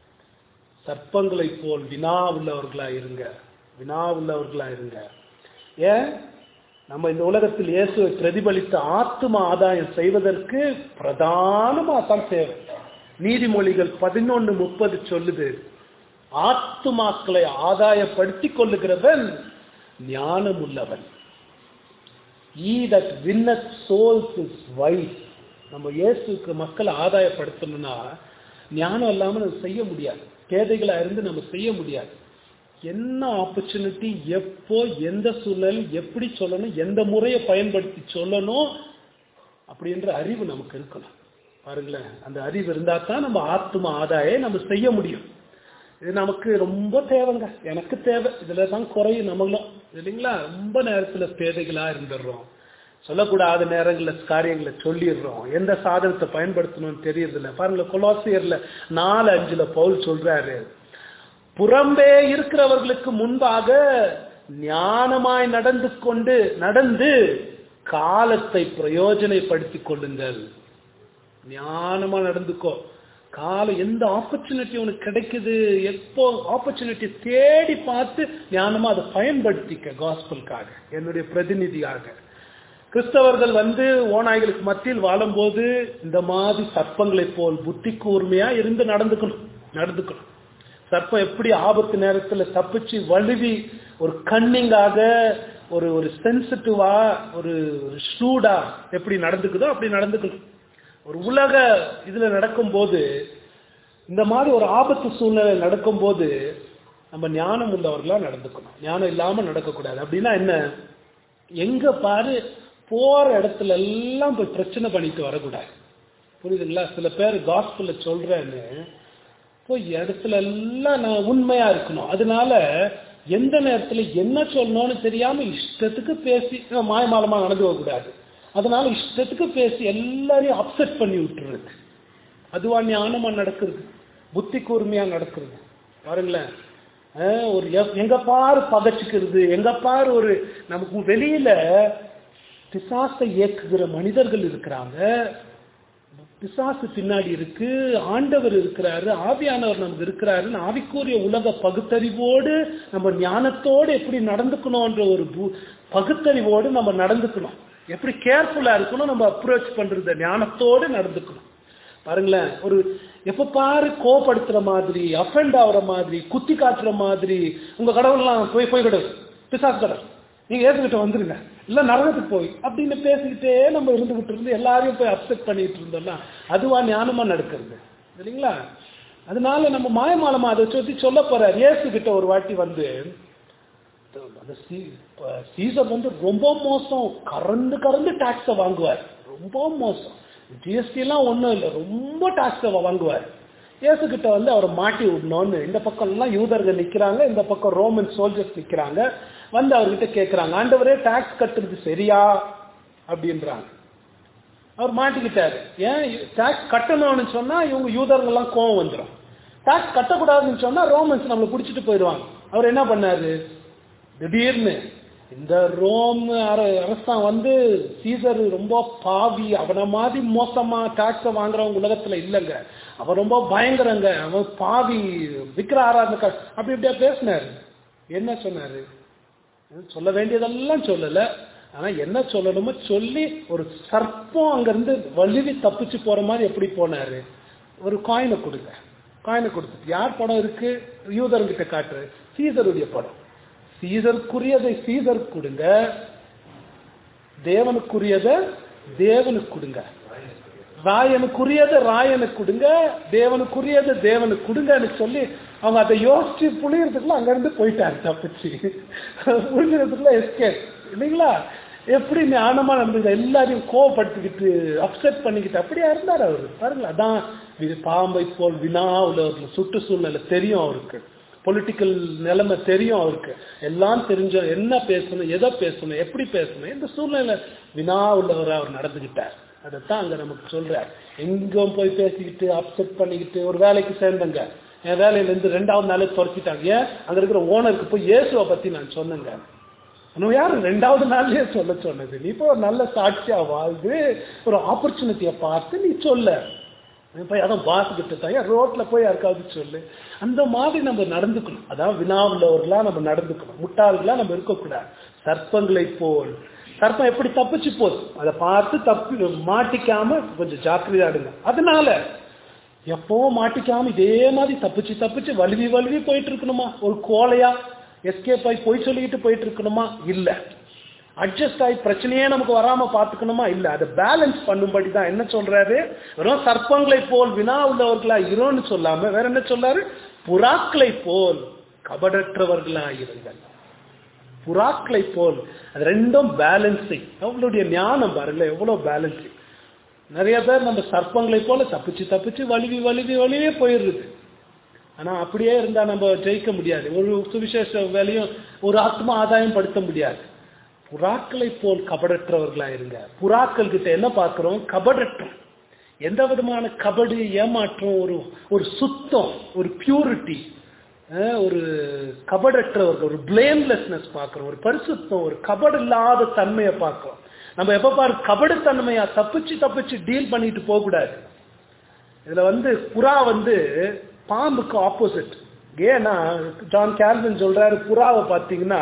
சர்ப்பங்களை போல் வினா உள்ளவர்களா இருங்க, வினா உள்ளவர்களா இருங்க. ஏன் நம்ம இந்த உலகத்தில் இயேசுவை பிரதிபலித்த ஆத்தும ஆதாயம் செய்வதற்கு பிரதானமா தான் தேவை. நீதிமொழிகள் 11:30 சொல்லுது, ஆத்துமாக்களை ஆதாயப்படுத்திக் கொள்ளுகிறவன் ஞானம் உள்ளவன். He that winneth souls is wise. நம்ம இயேசுக்கு மக்களை ஆதாயப்படுத்தணும்னா ஞானம் இல்லாம நம்ம செய்ய முடியாது. பேதைகளா இருந்து நம்ம செய்ய முடியாது. என்ன ஆப்பர்ச்சுனிட்டி, எப்போ, எந்த சூழல், எப்படி சொல்லணும், எந்த முறையை பயன்படுத்தி சொல்லணும் அப்படின்ற அறிவு நமக்கு இருக்கணும். பாருங்களேன், அந்த அறிவு இருந்தா தான் நம்ம ஆத்ம ஆதாயம் நம்ம செய்ய முடியும். இது நமக்கு ரொம்ப தேவைங்க, எனக்கு தேவை. இதுல தான் குறையும் நம்மளும் இல்லைங்களா. ரொம்ப நேரத்துல பேதைகளா இருந்துடுறோம், சொல்லக்கூடாத நேரங்கள காரியங்களை சொல்லிடுறோம், எந்த சாதனத்தை பயன்படுத்தணும்னு தெரியறதில்ல. பாருங்க, கொலோசியர்ல 4:5 பவுல் சொல்றாரு, புறம்பே இருக்கிறவர்களுக்கு முன்பாக ஞானமாய் நடந்து காலத்தை பிரயோஜனப்படுத்திக் கொள்ளுங்கள். ஞானமா நடந்துக்கோ. காலம் எந்த ஆப்பர்ச்சுனிட்டி உனக்கு கிடைக்குது, எப்போ ஆப்பர்ச்சுனிட்டி தேடி பார்த்து ஞானமா அதை பயன்படுத்திக்க. காஸ்பலுக்காக, என்னுடைய பிரதிநிதியாக. கிறிஸ்தவர்கள் ஓநாய்களுக்கு மத்தியில் வாழும்போது இந்த மாதிரி சர்ப்பங்களை போல் புத்தி கூர்மையா இருந்து நடந்துக்கணும். சர்ப்பம் எப்படி ஆபத்து நேரத்தில் தப்பிச்சு வழுவி ஒரு கன்னிங்காக ஒரு ஒரு சென்சிட்டிவா ஒரு ஷூடா எப்படி நடந்துக்குதோ அப்படி நடந்துக்கணும். ஒரு உலக இதுல நடக்கும்போது, இந்த மாதிரி ஒரு ஆபத்து சூழ்நிலை நடக்கும்போது நம்ம ஞானம் உள்ளவர்களா நடந்துக்கணும். ஞானம் இல்லாம நடக்கக்கூடாது. அப்படின்னா என்ன? எங்க பாரு போற இடத்துல எல்லாம் போய் பிரச்சனை பண்ணிட்டு வரக்கூடாது. புரியுதுங்களா? சில பேர் காஸ்பல்ல சொல்றேன்னு போய் இடத்துல எல்லாம் நான் உண்மையா இருக்கணும். அதனால எந்த நேரத்துல என்ன சொல்லணும்னு தெரியாம இஷ்டத்துக்கு பேசி மாயமாலமா நடந்து கூடாது. அதனால இஷ்டத்துக்கு பேசி எல்லாரையும் அப்செட் பண்ணி விட்டுறது. அதுவா ஞானமா நடக்கிறது, புத்தி கூர்மையா நடக்கிறது. பாருங்களேன், ஒரு எங்க பாரு பகச்சுக்கிறது, எங்க பாரு ஒரு நமக்கு வெளியில பிசாசை இயக்குகிற மனிதர்கள் இருக்கிறாங்க. பிசாசு பின்னாடி இருக்கு, ஆண்டவர் இருக்கிறாரு, ஆவியானவர் நமக்கு இருக்கிறாருன்னு ஆவிக்குரிய உலக பகுத்தறிவோடு நம்ம ஞானத்தோடு எப்படி நடந்துக்கணும்ன்ற ஒரு பகுத்தறிவோடு நம்ம நடந்துக்கணும். எப்படி கேர்ஃபுல்லா இருக்கணும், நம்ம அப்ரோச் பண்றது ஞானத்தோடு நடந்துக்கணும். பாருங்களேன், ஒரு எப்ப பாரு கோபப்படுத்துற மாதிரி, அஃபெண்ட் ஆகுற மாதிரி, குத்தி காட்டுற மாதிரி, உங்க கடவுள்லாம் போய் கடவுள் பிசாசு கடவுள், நீங்க ஏற்றுக்கிட்ட வந்துருங்க, இல்ல நரகத்துக்கு போய் அப்படின்னு பேசிக்கிட்டே நம்ம இருந்துகிட்டு இருந்து எல்லாரையும் போய் அப்செட் பண்ணிட்டு இருந்தோம்னா அதுவா ஞானமா நடக்கிறது இல்லைங்களா? அதனால நம்ம மாயமாலமா அதை சொல்லி சொல்ல போறார். இயேசு கிட்ட ஒரு வாட்டி வந்து சீசர் வந்து ரொம்ப மோசம், கறந்து டாக்ஸ வாங்குவார். ரொம்ப மோசம், ஜிஎஸ்டி எல்லாம் ஒண்ணும் இல்லை, ரொம்ப டாக்ஸ வாங்குவார். இயேசு கிட்ட வந்து அவரை மாட்டி விடணும்னு இந்த பக்கம் எல்லாம் யூதர்கள் நிக்கிறாங்க, இந்த பக்கம் ரோமன் சோல்ஜர்ஸ் நிக்கிறாங்க. வந்து அவர்கிட்ட கேட்கிறாங்க, ஆண்டவரே டாக்ஸ் கட்டுறது சரியா அப்படின்றாங்க. அவர் மாட்டிக்கிட்டாரு. ஏன் டாக்ஸ் கட்டணும்னு சொன்னா இவங்க யூதர்கள்லாம் கோவம் வந்துடும், டாக்ஸ் கட்டக்கூடாதுன்னு சொன்னா ரோமன்ஸ் நம்மளை பிடிச்சிட்டு போயிடுவாங்க. அவர் என்ன பண்ணாரு, திடீர்னு இந்த ரோம் அரசாங்கம் வந்து சீசர் ரொம்ப பாவி, அவனை மாதிரி மோசமா டாக்ஸ வாங்குறவங்க உலகத்துல இல்லைங்க, அவன் ரொம்ப பயங்கரங்க, அவன் பாவி, விக்கிர ஆராதனை அப்படி இப்படியா பேசினாரு. என்ன சொன்னாரு? சொல்ல வேண்டியதெல்லாம் சொல்லல, ஆனா என்ன சொல்லணுமோ சொல்லி ஒரு சர்ப்பம் அங்கிருந்து வலிவி தப்பிச்சு போற மாதிரி எப்படி போனாரு. ஒரு காயினை கொடுங்க, காயினை கொடுத்துட்டு யார் படம் இருக்கு யூதர்கிட்ட காட்டுற, சீசருடைய படம், சீசருக்குரியதை சீசர் கொடுங்க, தேவனுக்குரியதை தேவனுக்கு கொடுங்க, ராயனுக்குரியதை ராயனுக்கு கொடுங்க, தேவனுக்குரியதை தேவனுக்கு கொடுங்கன்னு சொல்லி அவங்க அதை யோசிச்சு புளியறதுக்குள்ள அங்க இருந்து போயிட்டாரு தப்பிச்சு, புரிஞ்சுறதுக்குள்ள எஸ்கேப் இல்லைங்களா? எப்படி ஞானமா நடந்தது, எல்லாரையும் கோவப்படுத்திக்கிட்டு அப்செட் பண்ணிக்கிட்டு அப்படியா இருந்தார் அவரு. பாருங்களா, அதான் பாம்பை போல் வினா உள்ள சுற்றுச்சூழ்நிலை தெரியும் அவருக்கு, பொலிட்டிக்கல் நிலைமை தெரியும் அவருக்கு, எல்லாம் தெரிஞ்ச என்ன பேசணும், எதை பேசணும், எப்படி பேசணும், இந்த சூழ்நிலை வினா உள்ளவரை அவர் நடந்துகிட்டார். அதைத்தான் அங்க நமக்கு சொல்றார். எங்கும் போய் பேசிக்கிட்டு அப்செட் பண்ணிக்கிட்டு ஒரு வேலைக்கு சேர்ந்தங்க, என் வேலையில இருந்து 2வது நாளே துரத்திட்டாங்க. ஏன் அங்க இருக்கிற ஓனருக்கு போய் இயேசுவை பத்தி நான் சொன்னேங்க. யாரு 2வது நாள்லயே சொல்ல சொன்னது? நீ இப்போ ஒரு நல்ல சாட்சியா வாழ்ந்து ஒரு ஆப்பர்ச்சுனிட்டியை பார்த்து நீ சொல்ல போய், அதான் பாசுகிட்ட தான் ரோட்ல போய் யாருக்காவது சொல்லு. அந்த மாதிரி நம்ம நடந்துக்கணும். அதான் வினாவுள்ளவர்களா நம்ம நடந்துக்கணும், முட்டாள்களா நம்ம இருக்கக்கூடாது. சர்ப்பங்களை போல், சர்ப்பம் எப்படி தப்பிச்சு போகுது அதை பார்த்து தப்பி மாட்டிக்காம கொஞ்சம் ஜாக்கிரதையாடுங்க. அதனால எப்பவும் மாட்டிக்காம இதே மாதிரி தப்பிச்சு வலுவி போயிட்டு இருக்கணுமா? ஒரு கோலையா எஸ்கேப் ஆகி போய் சொல்லிக்கிட்டு போயிட்டு இருக்கணுமா? இல்ல. அட்ஜஸ்ட் ஆகி பிரச்சனையே நமக்கு வராம பாத்துக்கணுமா? இல்ல. அதை பேலன்ஸ் பண்ணும்படி தான் என்ன சொல்றாரு, வெறும் சர்ப்பங்களை போல் வினா உள்ளவர்களா இருன்னு சொல்லாம வேற என்ன சொல்றாரு, புறாக்களை போல் கபடற்றவர்களா இருங்கள். புறாக்களை போல், அது ரெண்டும் பேலன்சிங். அவங்களுடைய ஞானம் பாருங்களேன் எவ்வளவு பேலன்சிங். நிறைய பேர் நம்ம சர்ப்பங்களை போல தப்பிச்சு வலிவே போயிடுறது. ஆனா அப்படியே இருந்தா நம்ம ஜெயிக்க முடியாது, ஒரு சுவிசேஷ வேலையும் ஒரு ஆத்மா ஆதாயம் படுத்த முடியாது. புறாக்களை போல் கபடற்றவர்களா இருங்க. புறாக்கள் கிட்ட என்ன பார்க்கிறோம்? கபடற்றம், எந்த விதமான கபடு, ஏமாற்றம், ஒரு சுத்தம், ஒரு பியூரிட்டி, ஒரு கபடற்றவர்கள், ஒரு பிளேம்லெஸ்னஸ் பார்க்கிறோம், ஒரு பரிசுத்தம், ஒரு கபடு இல்லாத தன்மையை பார்க்கிறோம். நம்ம எப்ப பாரு கபடு தன்மையா தப்பிச்சு டீல் பண்ணிட்டு போக கூடாது. இதுல வந்து புறா வந்து பாம்புக்கு ஆப்போசிட். ஏன்னா ஜான் கால்வின் சொல்றாரு, புறாவை பார்த்தீங்கன்னா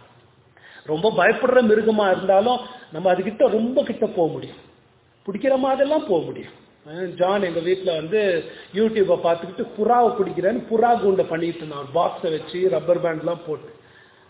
ரொம்ப பயப்படுற மிருகமா இருந்தாலும் நம்ம அதுகிட்ட ரொம்ப கிட்ட போக முடியும், பிடிக்கிற மாதிரிலாம் போக முடியும். ஜான் எங்க வீட்டுல வந்து யூடியூப்பை பார்த்துக்கிட்டு புறாவை பிடிக்கிறேன்னு புறா கூண்டை பண்ணிட்டு இருந்தான், பாக்ஸை வச்சு ரப்பர் பேண்ட் எல்லாம் போட்டு.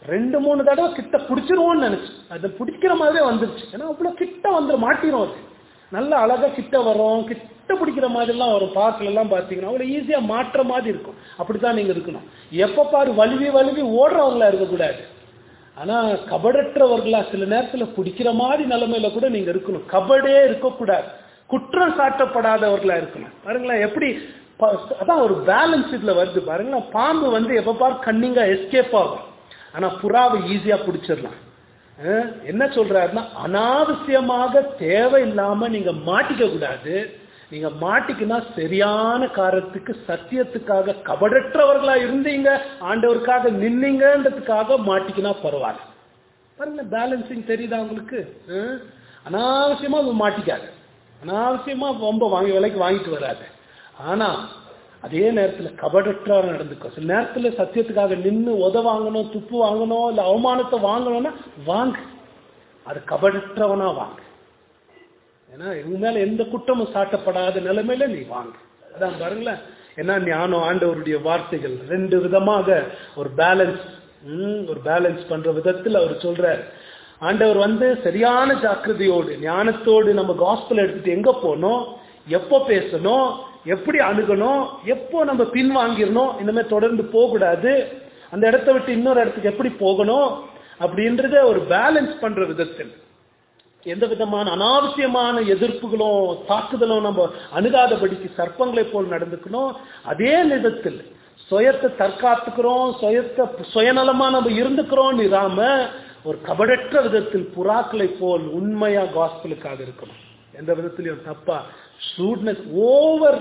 2-3 தடவை கிட்ட பிடிச்சிருவோம்னு நினைச்சு அது பிடிக்கிற மாதிரியே வந்துருச்சு. ஏன்னா அவ்வளவு கிட்ட வந்து மாட்டிரும். அது நல்லா அழகா கிட்ட வரும், கிட்ட பிடிக்கிற மாதிரிலாம் வரும். பார்க்கல எல்லாம் பார்த்தீங்கன்னா அவ்வளவு ஈஸியா மாற்ற மாதிரி இருக்கும். அப்படித்தான் நீங்க இருக்கணும். எப்ப பாரு வலுவி ஓடுறவங்களா இருக்கக்கூடாது. ஆனா கபடற்றவர்களா சில நேரத்துல பிடிக்கிற மாதிரி நிலைமையில கூட நீங்க இருக்கணும். கபடே இருக்கக்கூடாது. குற்றம் சாட்டப்படாதவர்களா இருக்கணும். பாருங்களேன் எப்படி அதான் ஒரு பேலன்ஸ் இதுல வருது பாருங்களேன். பாம்பு வந்து எப்ப பாரு கன்னிங்கா எஸ்கேப் ஆகும். ஆனா புறாவை ஈஸியா பிடிச்சிடலாம். என்ன சொல்றாருன்னா அனாவசியமாக தேவையில்லாம நீங்க மாட்டிக்க கூடாது. நீங்க மாட்டிக்கினா சரியான காரணத்துக்கு சத்தியத்துக்காக கபடற்றவர்களா இருந்தீங்க, ஆண்டவருக்காக நின்னீங்கன்றதுக்காக மாட்டிக்கினா பரவாயில்ல. பாருங்க பேலன்சிங் தெரியுதா உங்களுக்கு? அனாவசியமா மாட்டிக்காது, அனாவசியமா ரொம்ப விலைக்கு வாங்கிட்டு வராது. ஆனா அதே நேரத்துல கபடற்றவரை நடந்துக்கும். சில நேரத்துல சத்தியத்துக்காக நின்று வாங்கணும், துப்பு வாங்கணும், இல்ல அவமானத்தை வாங்கணும்னா வாங்க, அது கபடற்றவனா வாங்க. ஏன்னா இவங்க மேல எந்த குற்றமும் சாட்டப்படாத நிலைமையில நீ வாங்க. அதான் பாருங்களேன். ஏன்னா ஞானம் ஆண்டவருடைய வார்த்தைகள் 2 விதமாக ஒரு பேலன்ஸ் பண்ற விதத்துல அவர் சொல்றார். ஆண்டவர் வந்து சரியான ஜாக்கிரதையோடு ஞானத்தோடு நம்ம காஸ்பல் எடுத்துட்டு எங்க போனோம், எப்போ பேசணும், எப்படி அணுகணும், எப்போ நம்ம பின்வாங்கிடணும், இனிமே தொடர்ந்து போகக்கூடாது, அந்த இடத்த விட்டு இன்னொரு இடத்துக்கு எப்படி போகணும் அப்படின்றத ஒரு பேலன்ஸ் பண்ற விதத்தில் எந்த விதமான அனாவசியமான எதிர்ப்புகளும் தாக்குதலும் நம்ம அணுகாதபடிக்கு சர்ப்பங்களை போல் நடந்துக்கணும். அதே விதத்தில் சுயத்தை தற்காத்துக்கிறோம், சுயநலமா நம்ம இருந்துக்கிறோம் இராம ஒரு கபடற்ற விதத்தில் புறாக்களை போல் உண்மையா காஸ்பலுக்காக இருக்கணும். எந்த விதத்திலையும் தப்பா ஸ்டூட்னஸ் ஓவர்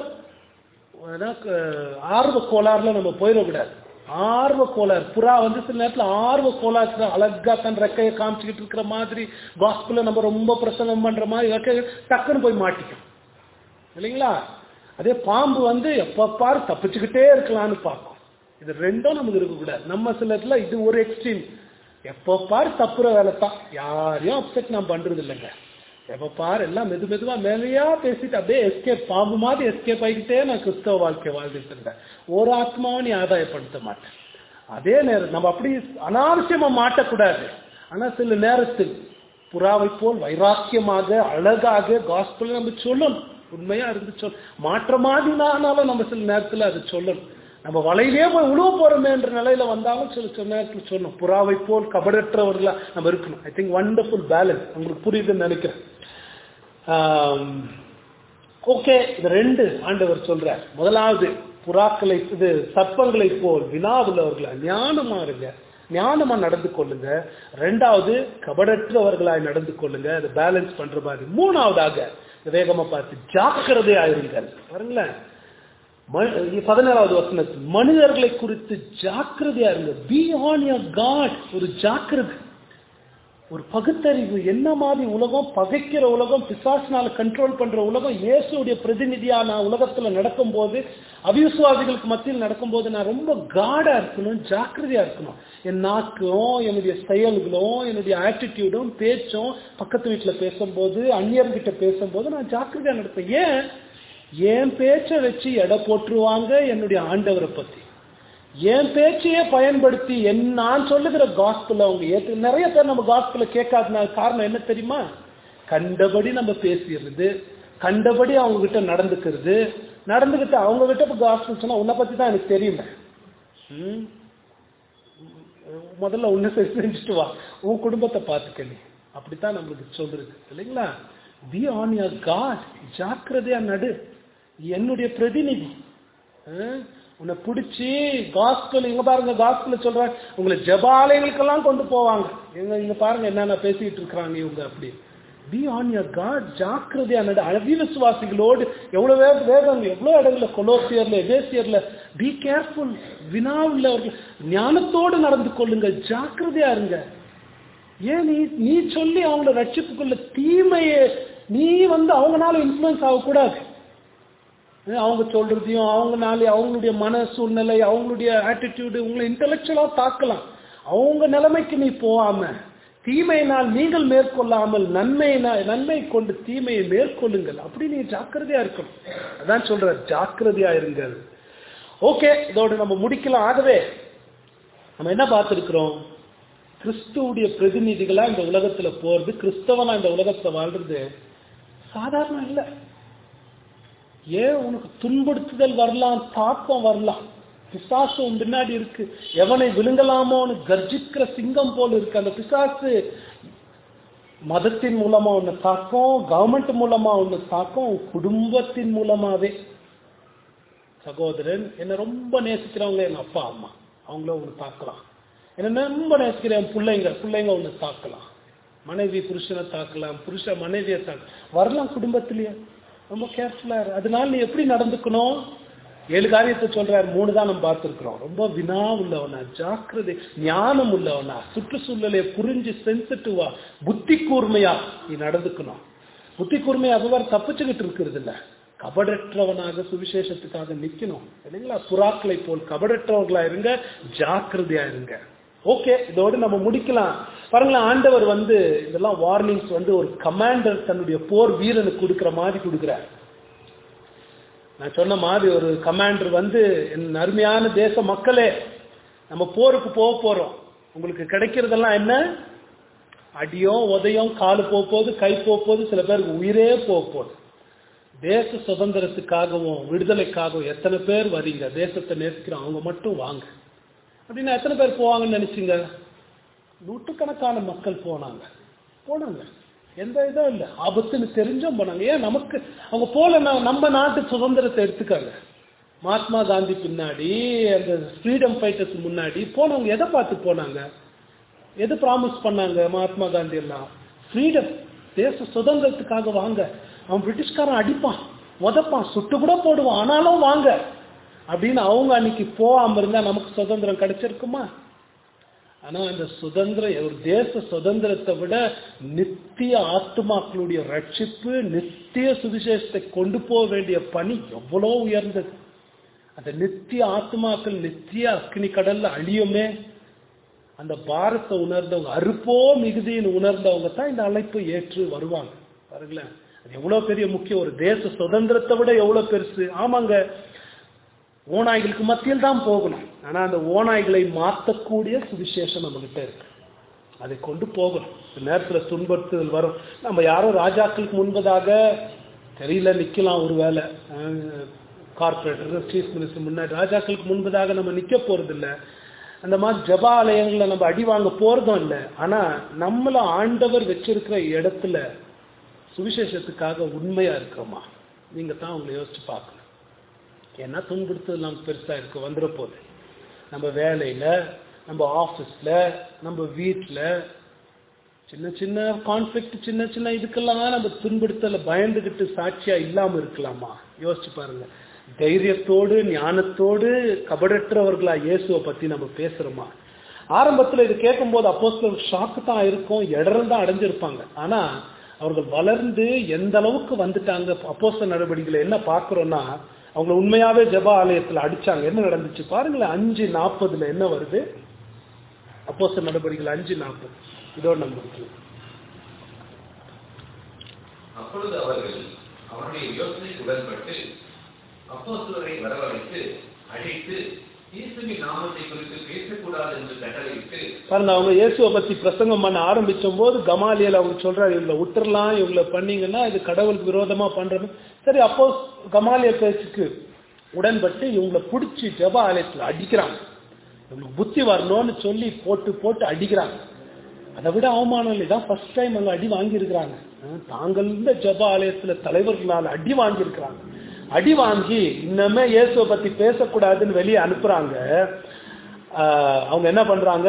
ஆர்வ கோளாறுல நம்ம போயிடக்கூடாது. ஆர்வ கோளாறு புறா வந்து சில நேரத்தில் ஆர்வ கோளாறு அழகா தன் ரெக்கையை காமிச்சுக்கிட்டு இருக்கிற மாதிரி காஸ்பல நம்ம ரொம்ப பிரசங்கம் பண்ற மாதிரி ரெக்கை டக்குன்னு போய் மாட்டிக்கும் இல்லைங்களா? அதே பாம்பு வந்து எப்ப பாரு தப்பிச்சுக்கிட்டே இருக்கலாம்னு பார்க்கும். இது ரெண்டும் நமக்கு இருக்கக்கூடாது. நம்ம சில இடத்துல இது ஒரு எக்ஸ்ட்ரீம், எப்ப பாரு தப்புற வேலை தான், யாரையும் அப்செட் நான் பண்றது இல்லைங்க. எப்ப பாரு எல்லாம் மெதுவா மேலையா பேசிட்டு அப்படியே எஸ்கேப் பாம்பு மாதிரி எஸ்கேப் ஆகிக்கிட்டே நான் கிறிஸ்தவ வாழ்க்கை வாழ்ந்துட்டு இருந்தேன். ஒரு ஆத்மாவும் நீ ஆதாயப்படுத்த மாட்டேன். அதே நேரம் நம்ம அப்படி அனாவசியமா மாட்டக்கூடாது. ஆனா சில நேரத்தில் புறாவை போல் வைராக்கியமாக அழகாக காஸ்பல் நம்ம சொல்லணும். உண்மையா இருந்து மாற்ற மாதிரினாலும் நம்ம சில நேரத்தில் அது சொல்லணும். நம்ம வலையிலே போய் உழுவ போறோமேன்ற நிலையில வந்தாலும் சில நேரத்தில் சொல்லணும். புறாவை போல் கபடற்றவர்களா நம்ம இருக்கணும். ஐ திங்க் வண்டர்ஃபுல் பேலன்ஸ் உங்களுக்கு புரியுதுன்னு நினைக்கிறேன். ஓகே, இது 2 ஆண்டவர் சொல்றார். முதலாவது புறாக்களை இது சர்ப்பங்களை போல் வினாவுள்ளவர்களா ஞானமா இருங்க, ஞானமா நடந்து கொள்ளுங்க. 2வது கபடற்றவர்களாய் நடந்து கொள்ளுங்க, அதை பேலன்ஸ் பண்ற மாதிரி. 3வதாக வேகமா பார்த்து ஜாக்கிரதையா இருங்கள். பாருங்களேன் 17வது வசனத்தில் மனிதர்களை குறித்து ஜாக்கிரதையா இருங்க. Be on your guard. ஒரு ஜாக்கிரதை, ஒரு பகுத்தறிவு. என்ன மாதிரி உலகம், பகைக்கிற உலகம், பிசாசினால கண்ட்ரோல் பண்ற உலகம், இயேசுடைய பிரதிநிதியா நான் உலகத்துல நடக்கும் போது, அவிசுவாசிகளுக்கு மத்தியில் நடக்கும் போது நான் ரொம்ப காடா இருக்கணும், ஜாக்கிரதையா இருக்கணும். என் நாக்கும் என்னுடைய செயல்களும் என்னுடைய ஆட்டிடியூடும் பேச்சும், பக்கத்து வீட்டுல பேசும்போது அந்நியர்கிட்ட பேசும்போது நான் ஜாக்கிரதையா நடப்பேன். ஏன் என் பேச்சை வச்சு எடை போட்டுருவாங்க என்னுடைய ஆண்டவரை பத்தி. என் பேச்சையே பயன்படுத்தி நான் சொல்லுகிற காஸ்பல அவங்க நிறைய பேர் நம்ம காஸ்பல கேட்காதனால காரணம் என்ன தெரியுமா? கண்டபடி நம்ம பேசிடுறது, கண்டபடி அவங்க கிட்ட நடந்துக்கிட்டு அவங்க கிட்ட இப்ப காஸ்பல் சொன்னா உன்னை பத்தி தான் எனக்கு தெரியுமே, முதல்ல உன்னை செஞ்சுட்டு வா, உன் குடும்பத்தை பார்த்துக்கணி, அப்படித்தான் நம்மளுக்கு சொல்றது இல்லைங்களா? Be on your guard. ஜாக்கிரதையா நடு. என்னுடைய பிரதிநிதி உன்னை பிடிச்சி காஸ்பல் இங்க பாருங்க, காஸ்பல் சொல்ற உங்களை ஜபாலயங்களுக்கெல்லாம் கொண்டு போவாங்க. இங்க பாருங்க என்னென்ன பேசிட்டு இருக்கிறாங்க இவங்க. அப்படி பி ஆன் யுவர் காட். ஜாக்கிரதையா நடு. அவிசுவாசிகளோடு எவ்வளவு வேகம், எவ்வளவு இடங்கள்ல கொலோசியர்ல எபேசியர்ல பி கேர்ஃபுல். வினாவுள்ளவர்கள் ஞானத்தோடு நடந்து கொள்ளுங்க, ஜாக்கிரதையா இருங்க. ஏன் நீ சொல்லி அவங்கள ரட்சிப்புக்குள்ள தீமையை நீ அவங்கனால இன்ஃபுளுன்ஸ் ஆகக்கூடாது. அவங்க சொல்றதையும் அவங்கனாலே அவங்களுடைய மன சூழ்நிலை அவங்களுடைய ஆட்டிடியூடு உங்களை இன்டெலெக்சுவலா தாக்கலாம். அவங்க நிலைமைக்கு நீ போகாம தீமையினால் நீங்கள் மேற்கொள்ளாமல் நன்மை கொண்டு தீமையை மேற்கொள்ளுங்கள். அப்படி நீ ஜாக்கிரதையா இருக்கணும். அதான் சொல்ற, ஜாக்கிரதையா இருங்கள். ஓகே, இதோட நம்ம முடிக்கலாம். ஆகவே நம்ம என்ன பார்த்திருக்கிறோம்? கிறிஸ்துவுடைய பிரதிநிதிகளா இந்த உலகத்துல போறது, கிறிஸ்தவனா இந்த உலகத்துல வாழ்றது சாதாரணம் இல்லை. ஏன் உனக்கு துன்புறுத்துதல் வரலாம், தாக்கம் வரலாம், பிசாசு முன்னாடி இருக்கு, எவனை விழுங்கலாமோன்னு கர்ஜிக்கிற சிங்கம் போல இருக்கு. அந்த பிசாசு மதத்தின் மூலமா ஒண்ணு தாக்கம், கவர்மெண்ட் மூலமா ஒண்ணு தாக்கம், குடும்பத்தின் மூலமாவே. சகோதரன் என்ன ரொம்ப நேசிக்கிறவங்க எங்க அப்பா அம்மா, அவங்கள ஒண்ணு தாக்கலாம். என்ன ரொம்ப நேசிக்கிற என் பிள்ளைங்க ஒண்ணு தாக்கலாம். மனைவி புருஷனை தாக்கலாம், புருஷன் மனைவியை தாக்கலாம், வரலாம் குடும்பத்திலேயே. ரொம்ப கேர்ஃபுல்லா. அதனால நீ எப்படி நடந்துக்கணும்? 7 காரியத்தை சொல்றாரு, 3 தான் நம்ம பார்த்திருக்கிறோம். ரொம்ப வினா உள்ளவனா, ஜாக்கிரதை, ஞானம் உள்ளவனா, சுற்றுச்சூழலை புரிஞ்சு சென்சிட்டிவா, புத்தி கூர்மையா நீ நடந்துக்கணும். புத்தி கூர்மையா அதுவாறு தப்பிச்சுக்கிட்டு இருக்கிறது இல்ல, கபடற்றவனாக சுவிசேஷத்துக்காக நிக்கணும் இல்லைங்களா? புறாக்களை போல் கபடற்றவர்களா இருங்க, ஜாக்கிரதையா இருங்க. ஓகே, இதோடு நம்ம முடிக்கலாம். பாருங்களேன், ஆண்டவர் இதெல்லாம் வார்னிங்ஸ் ஒரு கமாண்டர் தன்னுடைய போர் வீரனுக்கு கொடுக்கிற மாதிரி கொடுக்கிறார். நான் சொன்ன மாதிரி ஒரு கமாண்டர் என் அருமையான தேச மக்களே, நம்ம போருக்கு போக போறோம், உங்களுக்கு கிடைக்கிறதெல்லாம் என்ன? அடியும் உதயம், காலு போகுது, கை போகுது, சில பேருக்கு உயிரே போகுது. தேச சுதந்திரத்துக்காகவும் விடுதலைக்காகவும் எத்தனை பேர் வரீங்க? தேசத்தை நேசிக்கிறோம், அவங்க மட்டும் வாங்க அப்படின்னா எத்தனை பேர் போவாங்கன்னு நினைச்சீங்க? நூற்றுக்கணக்கான மக்கள் போனாங்க. எந்த இதுவும் இல்லை, ஆபத்துன்னு தெரிஞ்சும் போனாங்க. ஏன் நமக்கு அவங்க போலன்னா நம்ம நாட்டு சுதந்திரத்தை எடுத்துக்காங்க. மகாத்மா காந்தி பின்னாடி, அந்த ஃப்ரீடம் ஃபைட்டர்ஸ் முன்னாடி போனவங்க எதை பார்த்து போனாங்க? எது ப்ராமிஸ் பண்ணாங்க மகாத்மா காந்தி எல்லாம்? ஃப்ரீடம், தேச சுதந்திரத்துக்காக வாங்க. அவன் பிரிட்டிஷ்காரன் அடிப்பான், உதப்பான், சுட்டு கூட போடுவான், ஆனாலும் வாங்க அப்படின்னு அவங்க அன்னைக்கு போகாம இருந்தா நமக்கு சுதந்திரம் கிடைச்சிருக்குமா? ஆனா அந்த சுதந்திரம், ஒரு தேச சுதந்திரத்தை விட நித்திய ஆத்துமாக்களுடைய ரட்சிப்பு, நித்திய சுவிசேஷத்தை கொண்டு போக வேண்டிய பணி எவ்வளோ உயர்ந்தது. அந்த நித்திய ஆத்துமாக்கள் நித்திய அக்னி கடல்ல அழியுமே, அந்த பாரத்தை உணர்ந்தவங்க, அறுப்போ மிகுதின்னு உணர்ந்தவங்க தான் இந்த அழைப்பை ஏற்று வருவாங்க. பாருங்களேன், அது எவ்வளவு பெரிய முக்கியம். ஒரு தேச சுதந்திரத்தை விட எவ்வளவு பெருசு. ஆமாங்க, ஓநாய்களுக்கு மத்தியில் தான் போகணும், ஆனா அந்த ஓநாய்களை மாற்றக்கூடிய சுவிசேஷம் நம்ம கிட்ட இருக்கு, அதை கொண்டு போகணும். நேரத்துல துன்புறுத்தல் வரும். நம்ம யாரோ ராஜாக்களுக்கு முன்பதாக தெரியல நிக்கலாம், ஒரு வேலை கார்பரேட்டர் சீஃப் மினிஸ்டர் முன்னாடி ராஜாக்களுக்கு முன்பதாக நம்ம நிக்க போறது இல்லை. அந்த மாதிரி ஜபாலயங்களை நம்ம அடி வாங்க போறதும் இல்லை. ஆனா நம்மள ஆண்டவர் வச்சிருக்கிற இடத்துல சுவிசேஷத்துக்காக உண்மையா இருக்கிறோமா? நீங்க தான் உங்களை யோசிச்சு பார்க்கணும். ஏன்னா துன்புறுத்தல் நமக்கு பெருசா இருக்கு, வந்துட போகுது. நம்ம வேலையில, நம்ம ஆபீஸ்ல, நம்ம வீட்டுல சின்ன சின்ன கான்ஃபிளிக்ட், சின்ன சின்ன இதுக்கெல்லாம் நம்ம துன்புறுத்தல பயந்துகிட்டு சாட்சியா இல்லாம இருக்கலாமா? யோசிச்சு பாருங்க. தைரியத்தோடு ஞானத்தோடு கபடற்றவர்களா இயேசுவை பத்தி நம்ம பேசுறோமா? ஆரம்பத்துல இது கேட்கும் போது அப்போஸ்தலருக்கு ஷாக்கு தான் இருக்கும், இடரல் தான் அடைஞ்சிருப்பாங்க. ஆனா அவர்கள் வளர்ந்து எந்த அளவுக்கு வந்துட்டாங்க. அப்போஸ்தலர் நடவடிக்கைகளை என்ன பார்க்கிறோம்னா, அவங்க உண்மையாவே ஜெப ஆலயத்துல அடிச்சாங்க. என்ன நடந்துச்சு பாருங்களேன். 5:40 என்ன வருது? அப்போஸ்தலர் நடவடிக்கைகள் 5:40. இதோட நம்ம அப்பொழுது அவர்கள் அவருடைய யோசனைக்கு உடன்பட்டு அப்போஸ்தலரை வரவழைத்து அழைத்து இயேசுவின் நாமத்தை குறித்து பேசக்கூடாது என்று கட்டளையிட்டு. பாருங்க, அவங்க இயேசுவை பத்தி பிரசங்கம் பண்ண ஆரம்பிச்ச போது கமாலியல் அவங்க சொல்றாரு, இவங்களை விட்டுறலாம், இவங்களை பண்ணீங்கன்னா இது கடவுளுக்கு விரோதமா பண்றது. சரி, அப்போ கமாலியல் பேச்சுக்கு உடன்பட்டு இவங்களை பிடிச்சி ஜெப ஆலயத்துல அடிக்கிறாங்க. இவங்களுக்கு புத்தி வரணும்னு சொல்லி போட்டு போட்டு அடிக்கிறாங்க. அதை விட அவமானம் இல்லை, தான் ஃபர்ஸ்ட் டைம் அங்க அடி வாங்கி இருக்கிறாங்க. தாங்கள் இந்த ஜெப ஆலயத்துல தலைவர்களால் அடி வாங்கி இருக்கிறாங்க. அடி வாங்கி இன்னமே இயேசுவை பத்தி பேசக்கூடாதுன்னு வெளியே அனுப்புறாங்க. அவங்க என்ன பண்றாங்க?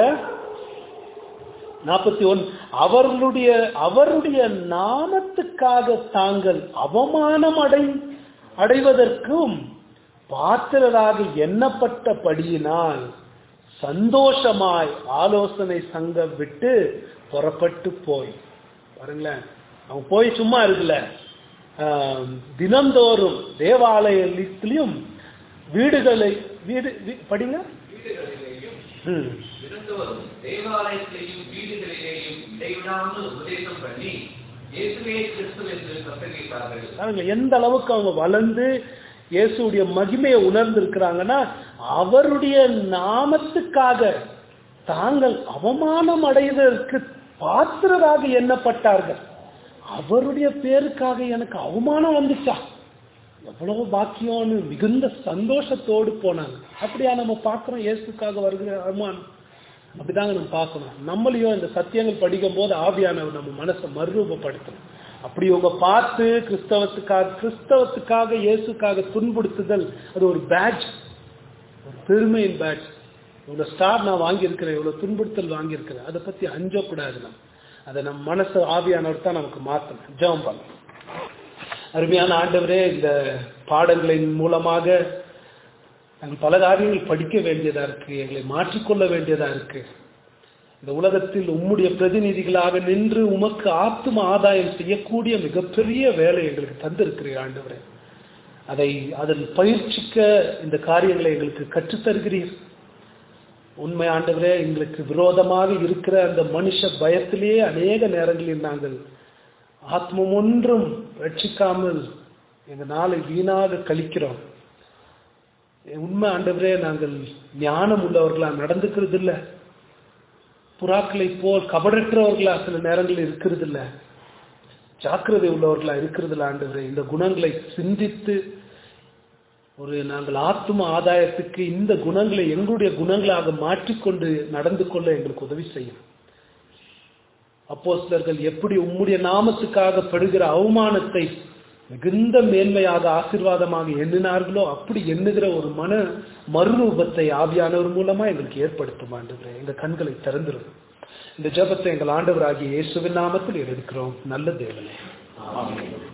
41 அவருடைய நாமத்துக்காக தாங்கள் அவமானம் அடைவதற்கும் பாத்திரராக எண்ணப்பட்டபடியினால் சந்தோஷமாய் ஆலோசனை சங்கம் விட்டு புறப்பட்டு போய். பாருங்களேன், அவங்க போய் சும்மா இருக்குல்ல, தினந்தோறும் தேவாலயத்திலும் வீடுகளை படிங்க தேவாலயத்திலேயும் வீடுகளிலேயும் இடைவிடாமல் உபதேசம் பண்ணி இயேசுவே கிறிஸ்து என்று பிரசங்கித்தார்கள். எந்த அளவுக்கு அவங்க வளர்ந்து இயேசுடைய மகிமையை உணர்ந்து இருக்கிறாங்கன்னா, அவருடைய நாமத்துக்காக தாங்கள் அவமானம் அடைவதற்கு பாத்திரராக எண்ணப்பட்டார்கள். அவருடைய பேருக்காக எனக்கு அவமானம் வந்துச்சா, எவ்வளவு பாக்கியம்னு மிகுந்த சந்தோஷத்தோடு போனாங்க. அப்படியா நம்ம பார்க்கிறோம் இயேசுக்காக வருகிற அவமானம்? அப்படிதாங்க நம்ம பார்க்கணும். நம்மளையும் இந்த சத்தியங்கள் படிக்கும் போது ஆவியானவர் நம்ம மனசை மறுரூபப்படுத்தணும். அப்படி இவங்க பார்த்து கிறிஸ்தவத்துக்காக இயேசுக்காக துன்புறுத்துதல் அது ஒரு பேட்ச், ஒரு பெருமையின் பேட்ச். இவ்வளவு ஸ்டார் நான் வாங்கியிருக்கிறேன், இவ்வளவு துன்புறுத்தல் வாங்கியிருக்கிறேன், அதை பத்தி அஞ்சக்கூடாது. நம்ம அதை நம்ம மனசு ஆவியானவர் தான் நமக்கு மாற்றணும். ஜெபம் பண்ணணும். அருமையான ஆண்டவரே, இந்த பாடங்களின் மூலமாக நாங்கள் பல காரியங்கள் படிக்க வேண்டியதா இருக்கு, எங்களை மாற்றிக்கொள்ள வேண்டியதா இருக்கு. இந்த உலகத்தில் உம்முடைய பிரதிநிதிகளாக நின்று உமக்கு ஆத்தும ஆதாயம் செய்யக்கூடிய மிகப்பெரிய வேலை எங்களுக்கு தந்திருக்கிறீர் ஆண்டவரே. அதில் பயிற்சிக்க இந்த காரியங்களை எங்களுக்கு கற்றுத்தருகிறீர். உண்மை ஆண்டவரே, எங்களுக்கு விரோதமாக இருக்கிற அந்த மனுஷ பயத்திலேயே அநேக நேரங்களில் நாங்கள் ஆத்மம் ஒன்றும் ரட்சிக்காமல் எங்க நாளை வீணாக கழிக்கிறோம். உண்மை ஆண்டவரே, நாங்கள் ஞானம் உள்ளவர்களா நடந்துக்கிறது இல்லை, புறாக்களை போல் கபடற்றவர்களா சில நேரங்களில் இருக்கிறது இல்லை, ஜாக்கிரதை உள்ளவர்களா இருக்கிறது இல்லை. ஆண்டவரே, இந்த குணங்களை சிந்தித்து நாங்கள் ஆத்தும ஆதாயத்துக்கு இந்த குணங்களை எங்களுடைய குணங்களாக மாற்றிக்கொண்டு நடந்து கொள்ள எங்களுக்கு உதவி செய்யும். அப்போஸ்தலர்கள் எப்படி உம்முடைய நாமத்துக்காக படுகிற அவமானத்தை மிகுந்த மேன்மையாக ஆசீர்வாதமாக எண்ணினார்களோ அப்படி எண்ணுகிற ஒரு மறுரூபத்தை ஆவியானவர் மூலமா எங்களுக்கு ஏற்படுத்தும் ஆண்டவரே. எங்க கண்களை திறந்துரும். இந்த ஜெபத்தை எங்கள் ஆண்டவராகிய இயேசுவின் நாமத்தில் எடுக்கிறோம். நல்ல தேவனே, ஆமென்.